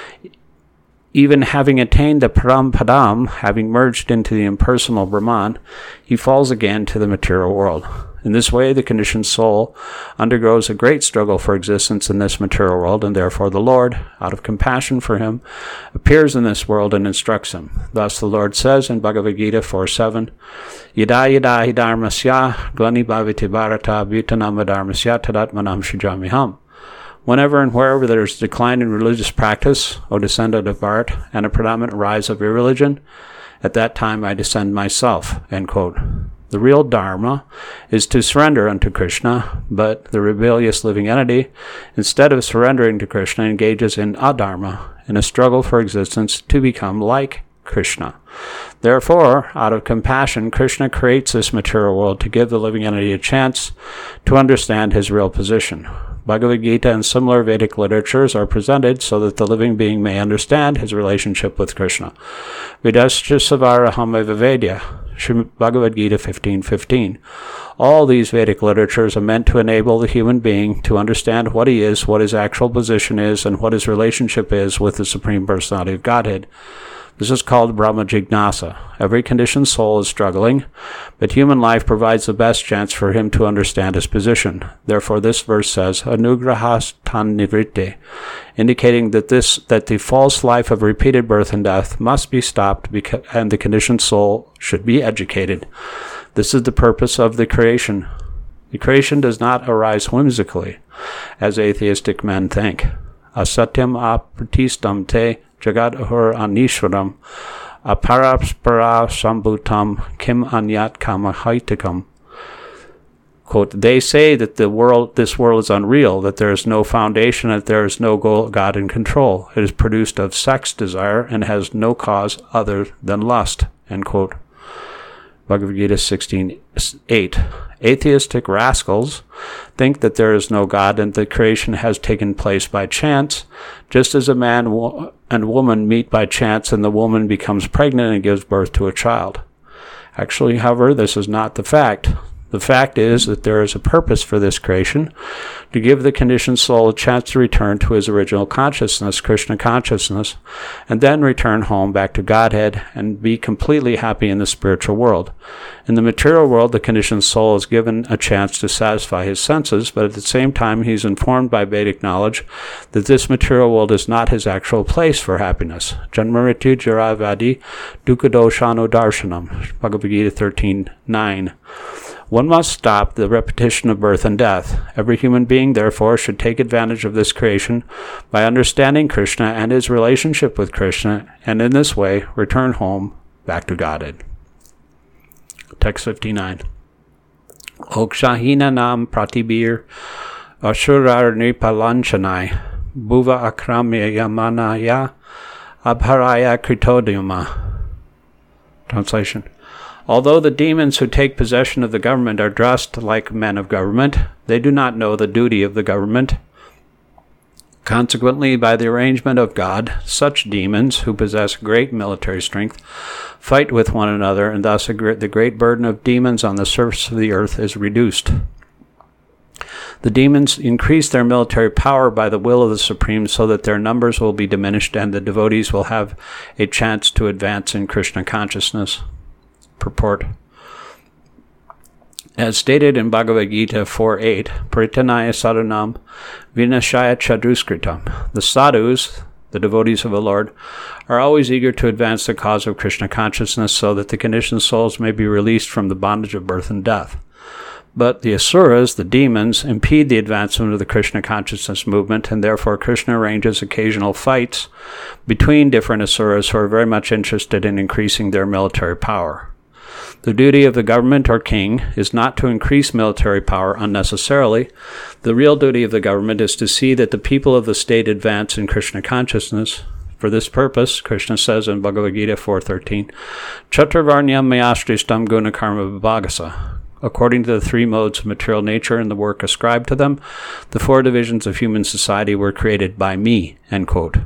Even having attained the param padam, having merged into the impersonal Brahman, he falls again to the material world. In this way, the conditioned soul undergoes a great struggle for existence in this material world, and therefore the Lord, out of compassion for him, appears in this world and instructs him. Thus the Lord says in Bhagavad Gita four seven, Yada yada hi dharmasya glani bhaviti bharata bhutanam dharmasya tadatmanam shujamiham. Whenever and wherever there is decline in religious practice, O descendant of Bharat, and a predominant rise of irreligion, at that time I descend myself. End quote. The real dharma is to surrender unto Krishna, but the rebellious living entity, instead of surrendering to Krishna, engages in adharma, in a struggle for existence to become like Krishna. Therefore, out of compassion, Krishna creates this material world to give the living entity a chance to understand his real position. Bhagavad Gita and similar Vedic literatures are presented so that the living being may understand his relationship with Krishna. Vedascha savaraham evavedya. Srimad Bhagavad Gita fifteen fifteen. All these Vedic literatures are meant to enable the human being to understand what he is, what his actual position is, and what his relationship is with the Supreme Personality of Godhead. This is called Brahma Jignasa. Every conditioned soul is struggling, but human life provides the best chance for him to understand his position. Therefore, this verse says, Anugrahas tan nivritte, indicating that this that the false life of repeated birth and death must be stopped, because, and the conditioned soul should be educated. This is the purpose of the creation. The creation does not arise whimsically, as atheistic men think. Asatyam apratistam te Jagad ahur anishwaram aparaspara sambhutam kim anyat kama haitikam. Quote, they say that the world, this world is unreal, that there is no foundation, that there is no God in control. It is produced of sex desire and has no cause other than lust. End quote. Bhagavad Gita sixteen eight. Atheistic rascals think that there is no God and that creation has taken place by chance, just as a man and woman meet by chance and the woman becomes pregnant and gives birth to a child. Actually, however, this is not the fact. The fact is that there is a purpose for this creation, to give the conditioned soul a chance to return to his original consciousness, Krishna consciousness, and then return home back to Godhead and be completely happy in the spiritual world. In the material world, the conditioned soul is given a chance to satisfy his senses, but at the same time he is informed by Vedic knowledge that this material world is not his actual place for happiness. Janmaritu jaravadi dukkhadoshano darshanam, Bhagavad Gita thirteen nine. One must stop the repetition of birth and death. Every human being, therefore, should take advantage of this creation by understanding Krishna and his relationship with Krishna, and in this way return home back to Godhead. Text fifty-nine. Okshahina nam pratibir ashurar nipalanchanai bhuva akramya yamanaya abharaya kritodhyama. Translation. Although the demons who take possession of the government are dressed like men of government, they do not know the duty of the government. Consequently, by the arrangement of God, such demons, who possess great military strength, fight with one another, and thus the great burden of demons on the surface of the earth is reduced. The demons increase their military power by the will of the Supreme so that their numbers will be diminished and the devotees will have a chance to advance in Krishna consciousness. Purport. As stated in Bhagavad Gita four eight, Paritanaya sadhanam vinashaya chaduskritam. The sadhus, the devotees of the Lord, are always eager to advance the cause of Krishna consciousness so that the conditioned souls may be released from the bondage of birth and death. But the asuras, the demons, impede the advancement of the Krishna consciousness movement, and therefore Krishna arranges occasional fights between different asuras who are very much interested in increasing their military power. The duty of the government or king is not to increase military power unnecessarily. The real duty of the government is to see that the people of the state advance in Krishna consciousness. For this purpose, Krishna says in Bhagavad Gita four thirteen, Chaturvarnyam mayashrishtam guna karma vibhagasa. According to the three modes of material nature and the work ascribed to them, the four divisions of human society were created by me, end quote.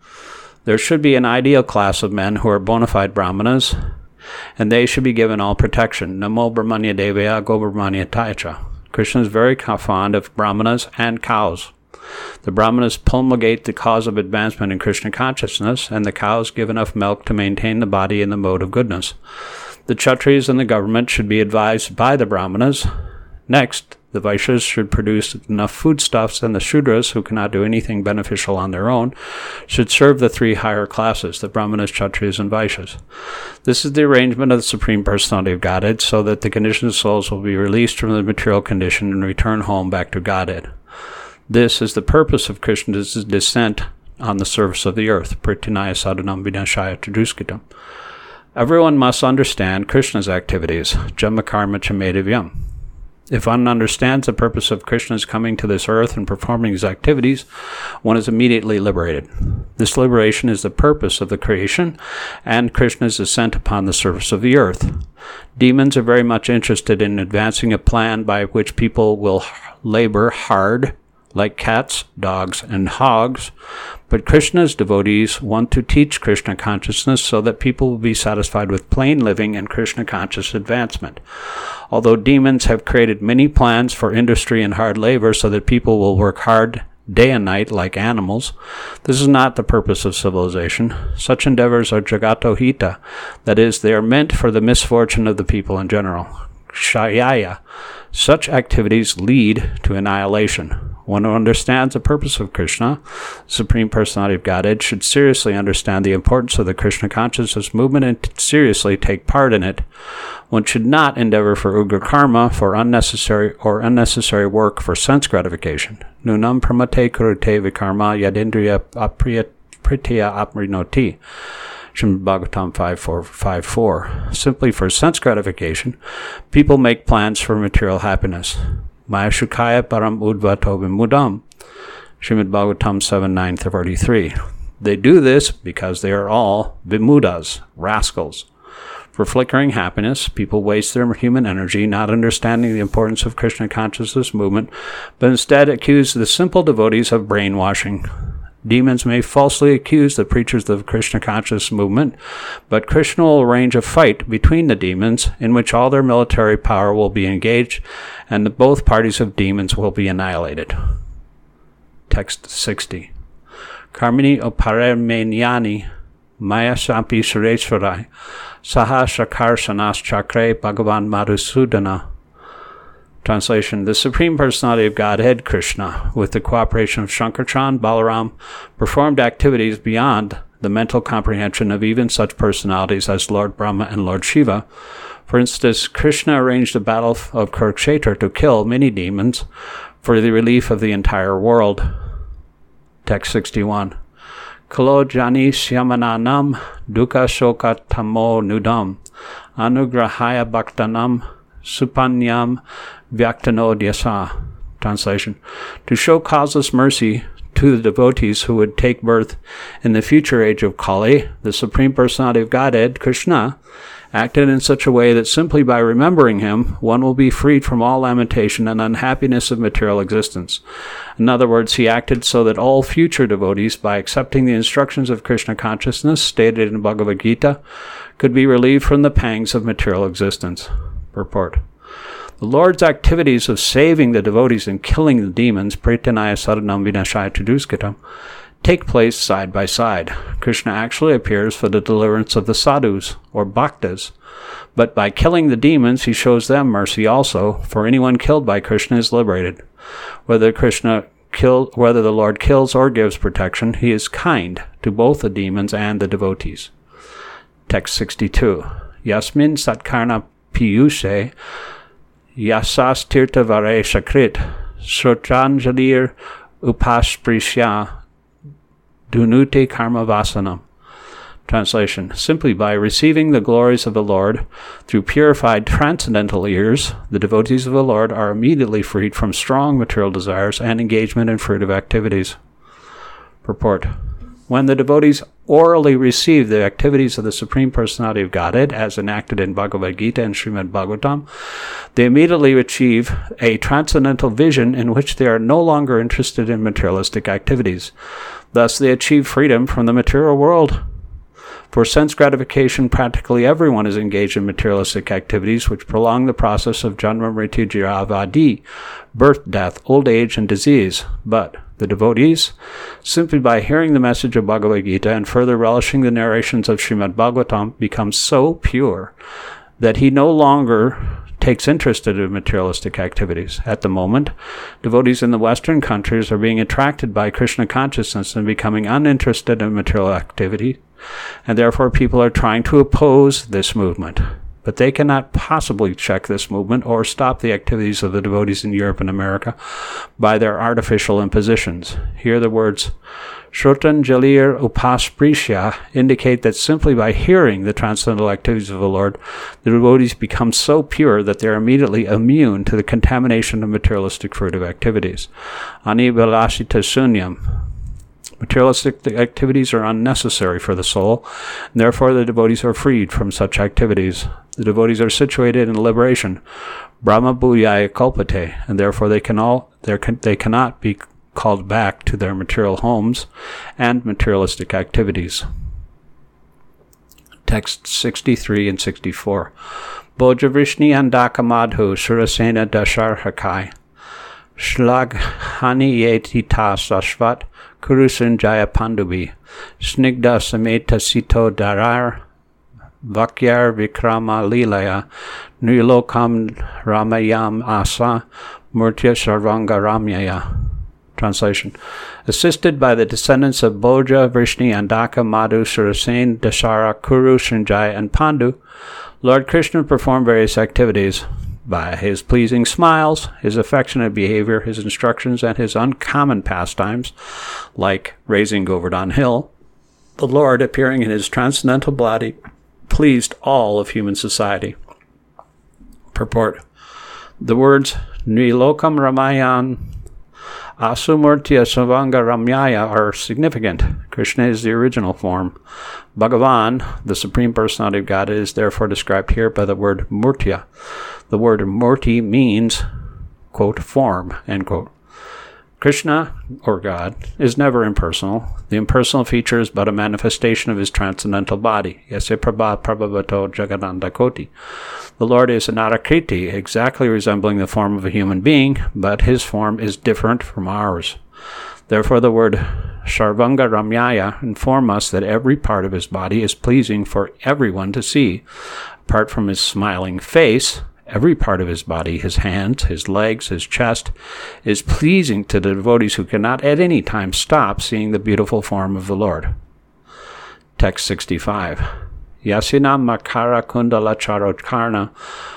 There should be an ideal class of men who are bona fide brahmanas, and they should be given all protection. Namo Brahmanya Devaya Go Brahmanya Tayacha. Krishna is very fond of brahmanas and cows. The brahmanas promulgate the cause of advancement in Krishna consciousness, and the cows give enough milk to maintain the body in the mode of goodness. The Kshatriyas and the government should be advised by the brahmanas. Next, the Vaishyas should produce enough foodstuffs, and the Shudras, who cannot do anything beneficial on their own, should serve the three higher classes, the Brahmanas, Kshatriyas, and Vaishyas. This is the arrangement of the Supreme Personality of Godhead, so that the conditioned souls will be released from the material condition and return home back to Godhead. This is the purpose of Krishna's descent on the surface of the earth. Pritinaya sadhanam vinashaya traduskitam. Everyone must understand Krishna's activities. Janma karma chamedivyam. If one understands the purpose of Krishna's coming to this earth and performing his activities, one is immediately liberated. This liberation is the purpose of the creation and Krishna's ascent upon the surface of the earth. Demons are very much interested in advancing a plan by which people will labor hard, like cats, dogs, and hogs, but Krishna's devotees want to teach Krishna consciousness so that people will be satisfied with plain living and Krishna conscious advancement. Although demons have created many plans for industry and hard labor so that people will work hard day and night like animals, this is not the purpose of civilization. Such endeavors are jagatohita, that is, they are meant for the misfortune of the people in general. Shayaya. Such activities lead to annihilation. One who understands the purpose of Krishna, the Supreme Personality of Godhead, should seriously understand the importance of the Krishna consciousness movement and seriously take part in it. One should not endeavor for ugra karma, for unnecessary or unnecessary work for sense gratification. Nunam pramate kurute vikarma yadindriya apritya aprinoti. Srimad Bhagavatam five four five four. Simply for sense gratification, people make plans for material happiness. Maya Shukaya Param Udvato Vimudam. Srimad Bhagavatam seven nine thirty-three. They do this because they are all Vimudas, rascals. For flickering happiness, people waste their human energy not understanding the importance of Krishna consciousness movement, but instead accuse the simple devotees of brainwashing. Demons may falsely accuse the preachers of Krishna conscious movement, but Krishna will arrange a fight between the demons in which all their military power will be engaged and the both parties of demons will be annihilated. Text sixty. Karmini oparemenyani maya sampi sureswarai saha shakar sanas chakre bhagavan madhusudana. Translation: The Supreme Personality of Godhead, Krishna, with the cooperation of Shankarachan, Balaram, performed activities beyond the mental comprehension of even such personalities as Lord Brahma and Lord Shiva. For instance, Krishna arranged a battle of Kurukshetra to kill many demons for the relief of the entire world. Text sixty-one. Kalo jani syamananam dukkha shoka tamo nudam anugrahaya bhaktanam supanyam Vyaktanodhyasa. Translation: To show causeless mercy to the devotees who would take birth in the future age of Kali, the Supreme Personality of Godhead, Krishna, acted in such a way that simply by remembering him, one will be freed from all lamentation and unhappiness of material existence. In other words, he acted so that all future devotees, by accepting the instructions of Krishna consciousness stated in Bhagavad Gita, could be relieved from the pangs of material existence. Purport: The Lord's activities of saving the devotees and killing the demons, Pritanaya Sadhanam Vinashaya Traduskitam, take place side by side. Krishna actually appears for the deliverance of the sadhus, or bhaktas, but by killing the demons, he shows them mercy also, for anyone killed by Krishna is liberated. Whether Krishna kill, whether the Lord kills or gives protection, he is kind to both the demons and the devotees. Text sixty-two. Yasmin Satkarna Piyushe Yasas Tirtha Vare Shakrit Srotranjalir Upasprisya Dunute Karma Vasanam. Translation. Simply by receiving the glories of the Lord through purified transcendental ears, the devotees of the Lord are immediately freed from strong material desires and engagement in fruitive activities. Purport. When the devotees orally receive the activities of the Supreme Personality of Godhead, as enacted in Bhagavad Gita and Srimad Bhagavatam, they immediately achieve a transcendental vision in which they are no longer interested in materialistic activities. Thus, they achieve freedom from the material world. For sense gratification, practically everyone is engaged in materialistic activities which prolong the process of janma mrityu jara vadi, birth, death, old age, and disease. But the devotees, simply by hearing the message of Bhagavad Gita and further relishing the narrations of Srimad Bhagavatam, become so pure that he no longer takes interest in materialistic activities. At the moment, devotees in the Western countries are being attracted by Krishna consciousness and becoming uninterested in material activity, and therefore people are trying to oppose this movement. But they cannot possibly check this movement or stop the activities of the devotees in Europe and America by their artificial impositions. Here the words Shrotanjalir Upasprisya indicate that simply by hearing the transcendental activities of the Lord, the devotees become so pure that they are immediately immune to the contamination of materialistic fruitive activities. Anibalasita sunyam. Materialistic activities are unnecessary for the soul, and therefore the devotees are freed from such activities. The devotees are situated in liberation, Brahma Bhuyaya Kalpate, and therefore they can all they cannot be called back to their material homes and materialistic activities. Text sixty-three and sixty-four. Bhoja Vrishni Andaka Madhu Surasena Dasharhakai Shlaghani Yetita Sashvat Kurusanjaya Pandubi Snigda Sameta Sito Darar Vakyar Vikrama Lilaya Nilokam Ramayam Asa Murtya Sarvanga Ramyaya. Translation. Assisted by the descendants of Bhoja, Vrishni, Andaka, Madhu, Surasen, Dashara, Kuru, Sanjaya, and Pandu, Lord Krishna performed various activities. By his pleasing smiles, his affectionate behavior, his instructions, and his uncommon pastimes, like raising Govardhan Hill, the Lord, appearing in his transcendental body, pleased all of human society. Purport. The words Nilokam Ramayan Asumurtya Savanga Ramyaya are significant. Krishna is the original form. Bhagavan, the Supreme Personality of God, is therefore described here by the word Murtya. The word Murti means, quote, form, end quote. Krishna, or God, is never impersonal. The impersonal feature is but a manifestation of his transcendental body. Yasya Prabha Prabhavato Jagananda Koti. The Lord is an Arakriti, exactly resembling the form of a human being, but his form is different from ours. Therefore the word Sarvanga Ramyaya informs us that every part of his body is pleasing for everyone to see. Apart from his smiling face, every part of his body, his hands, his legs, his chest, is pleasing to the devotees who cannot at any time stop seeing the beautiful form of the Lord. Text sixty-five. Yasinam Makara Kundala Charokarna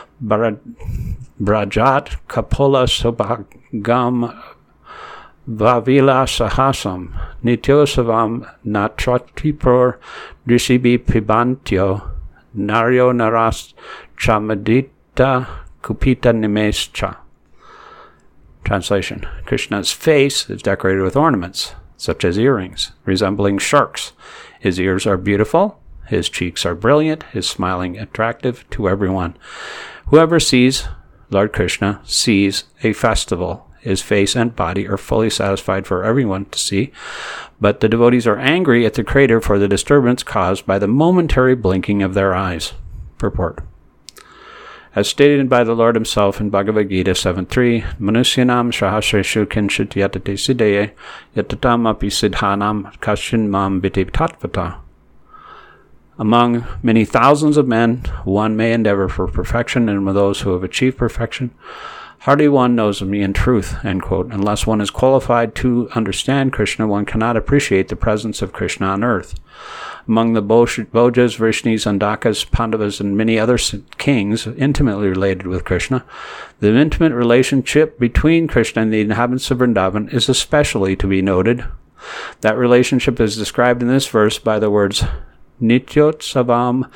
Brajat Kapula Subhagam Vavila Sahasam Nityosavam Natratripur Drishibi Pibantyo Naryo Naras Chamadita Kupita Nimescha. Translation. Krishna's face is decorated with ornaments, such as earrings, resembling sharks. His ears are beautiful, his cheeks are brilliant, his smiling attractive to everyone. Whoever sees Lord Krishna sees a festival. His face and body are fully satisfied for everyone to see, but the devotees are angry at the Creator for the disturbance caused by the momentary blinking of their eyes. Purport. As stated by the Lord himself in Bhagavad Gita seven three, Manusyanam Sahasreshu Kinshit Yatate Siddhaye Yatatam Api Siddhanam Kashin Mam Viti Tatvata. Among many thousands of men, one may endeavor for perfection, and with those who have achieved perfection, hardly one knows of me in truth, end quote. Unless one is qualified to understand Krishna, one cannot appreciate the presence of Krishna on earth. Among the Bhojas, Vrishnis, Andakas, Pandavas, and many other kings intimately related with Krishna, the intimate relationship between Krishna and the inhabitants of Vrindavan is especially to be noted. That relationship is described in this verse by the words Nityotsavam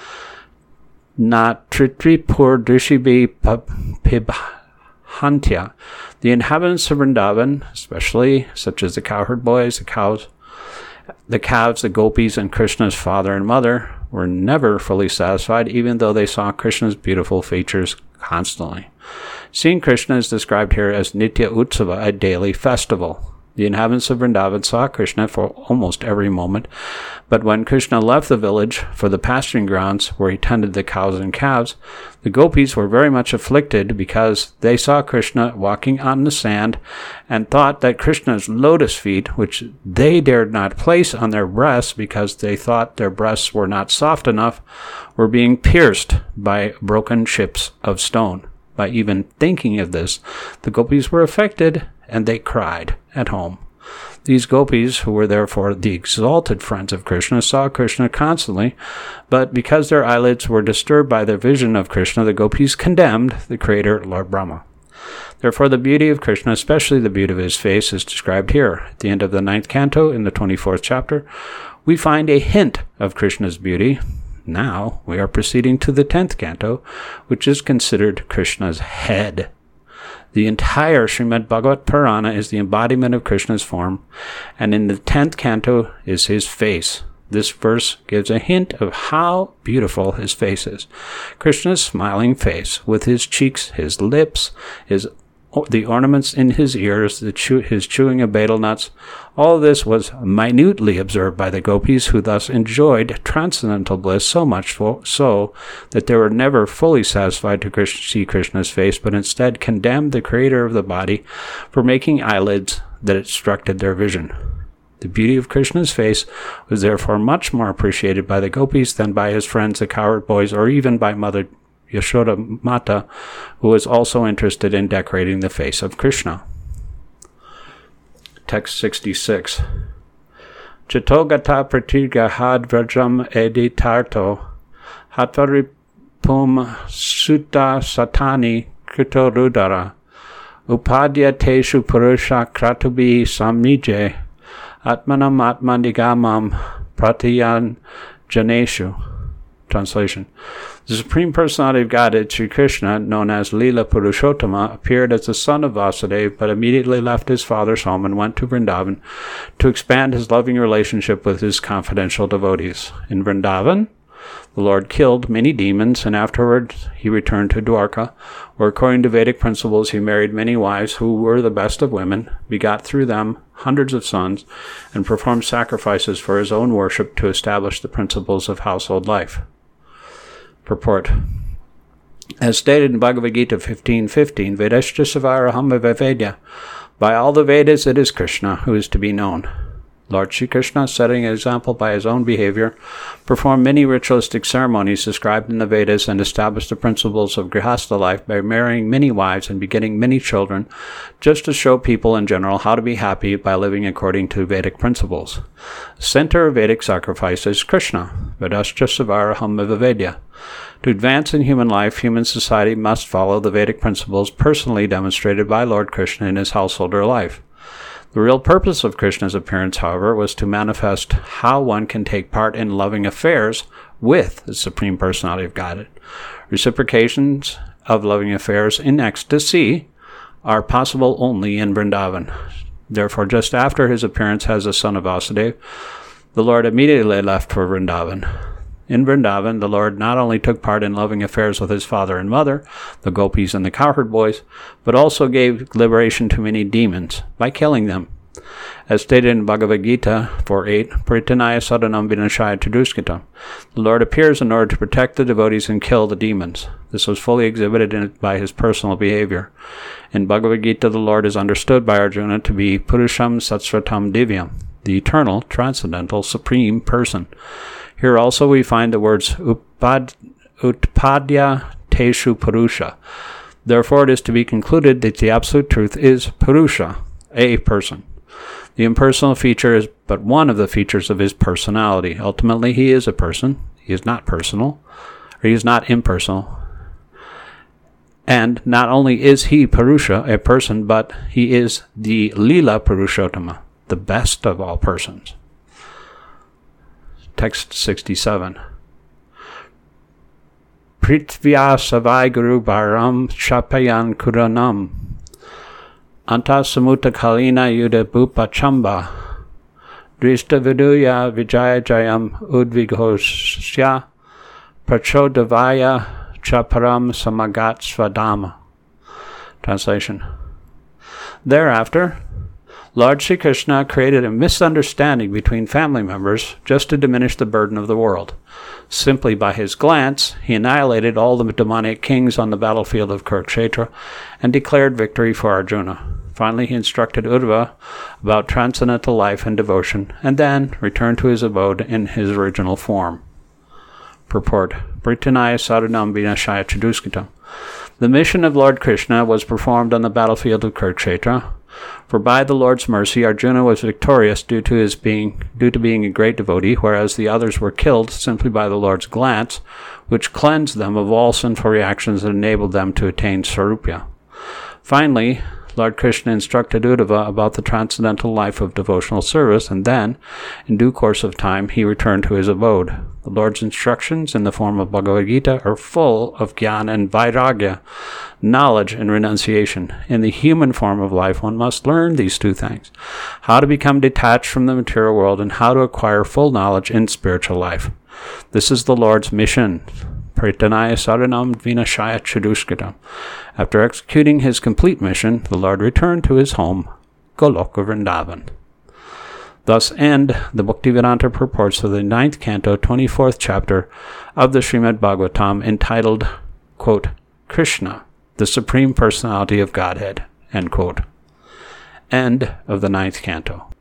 na Tritripur Drishibi Pibhantya. The inhabitants of Vrindavan, especially such as the cowherd boys, the cows, the calves, the gopis, and Krishna's father and mother, were never fully satisfied, even though they saw Krishna's beautiful features constantly. Seeing Krishna is described here as Nitya Utsava, a daily festival. The inhabitants of Vrindavan saw Krishna for almost every moment, but when Krishna left the village for the pasturing grounds where he tended the cows and calves, the gopis were very much afflicted because they saw Krishna walking on the sand and thought that Krishna's lotus feet, which they dared not place on their breasts because they thought their breasts were not soft enough, were being pierced by broken chips of stone. By even thinking of this, the gopis were affected, and they cried at home. These gopis, who were therefore the exalted friends of Krishna, saw Krishna constantly, but because their eyelids were disturbed by their vision of Krishna, the gopis condemned the creator, Lord Brahma. Therefore, the beauty of Krishna, especially the beauty of his face, is described here. At the end of the ninth canto, in the twenty-fourth chapter, we find a hint of Krishna's beauty. Now we are proceeding to the tenth canto, which is considered Krishna's head. The entire Srimad Bhagavat Purana is the embodiment of Krishna's form, and in the tenth canto is his face. This verse gives a hint of how beautiful his face is. Krishna's smiling face, with his cheeks, his lips, his the ornaments in his ears, the chew, his chewing of betel nuts, all of this was minutely observed by the gopis, who thus enjoyed transcendental bliss so much so that they were never fully satisfied to Krishna, see Krishna's face, but instead condemned the creator of the body for making eyelids that obstructed their vision. The beauty of Krishna's face was therefore much more appreciated by the gopis than by his friends the cowherd boys, or even by Mother Yashoda Mata, who was also interested in decorating the face of Krishna. Text sixty-six. Chatogata pratirga had vrajam editarto hatvaripum sutta satani krito rudara upadya teshu purusha kratubi samnije atmanam atmandigamam pratiyan janeshu. Translation. The Supreme Personality of Godhead, Sri Krishna, known as Lila Purushottama, appeared as the son of Vasudeva, but immediately left his father's home and went to Vrindavan to expand his loving relationship with his confidential devotees. In Vrindavan, the Lord killed many demons, and afterward he returned to Dwarka, where according to Vedic principles he married many wives who were the best of women, begot through them hundreds of sons, and performed sacrifices for his own worship to establish the principles of household life. Purport. As stated in Bhagavad Gita fifteen fifteen, Vedashcha Savaraham Vedya. By all the Vedas it is Krishna who is to be known. Lord Sri Krishna, setting an example by his own behavior, performed many ritualistic ceremonies described in the Vedas and established the principles of Grihastha life by marrying many wives and begetting many children, just to show people in general how to be happy by living according to Vedic principles. The center of Vedic sacrifice is Krishna, Vedascha Savaraham Vivedya. To advance in human life, human society must follow the Vedic principles personally demonstrated by Lord Krishna in his householder life. The real purpose of Krishna's appearance, however, was to manifest how one can take part in loving affairs with the Supreme Personality of Godhead. Reciprocations of loving affairs in ecstasy are possible only in Vrindavan. Therefore, just after his appearance as the son of Vasudeva, the Lord immediately left for Vrindavan. In Vrindavan, the Lord not only took part in loving affairs with his father and mother, the gopis and the cowherd boys, but also gave liberation to many demons by killing them. As stated in Bhagavad Gita four eight, Paritanaya Sadanam Vinashaya Chaduskita, the Lord appears in order to protect the devotees and kill the demons. This was fully exhibited in, by his personal behavior. In Bhagavad Gita, the Lord is understood by Arjuna to be Purusham Satsvatam Divyam, the eternal, transcendental, supreme person. Here also we find the words upad, Utpadya Teshu Purusha. Therefore it is to be concluded that the absolute truth is Purusha, a person. The impersonal feature is but one of the features of his personality. Ultimately he is a person. He is not personal, or he is not impersonal. And not only is he Purusha, a person, but he is the Lila Purushottama, the best of all persons. Text sixty-seven. Prithvya Savai Guru Bharam Shapayan Kuranam Anta Samuta Kalina Yuda Bhupa Chamba Drishta Viduya Vijaya Jayam Udvighosya Prachodavaya Chaparam Samagat Svadama. Translation. Thereafter, Lord Sri Krishna created a misunderstanding between family members just to diminish the burden of the world. Simply by his glance, he annihilated all the demonic kings on the battlefield of Kurukshetra and declared victory for Arjuna. Finally, he instructed Uddhava about transcendental life and devotion, and then returned to his abode in his original form. Purport. Prityanaya Sadhanam Vinashaya Chaduskitam. The mission of Lord Krishna was performed on the battlefield of Kurukshetra, for by the Lord's mercy Arjuna was victorious due to his being due to being a great devotee, whereas the others were killed simply by the Lord's glance, which cleansed them of all sinful reactions and enabled them to attain Sarupya. Finally, Lord Krishna instructed Uddhava about the transcendental life of devotional service, and then, in due course of time, he returned to his abode. The Lord's instructions in the form of Bhagavad Gita are full of jnana and vairagya, knowledge and renunciation. In the human form of life, one must learn these two things: how to become detached from the material world and how to acquire full knowledge in spiritual life. This is the Lord's mission. Prityanaya Sadhanam Vinashaya Chaduskitam. After executing his complete mission, the Lord returned to his home, Goloka Vrindavan. Thus end the Bhaktivedanta purports of the ninth canto, twenty-fourth chapter of the Srimad Bhagavatam, entitled, quote, Krishna, the Supreme Personality of Godhead, end quote. End of the ninth canto.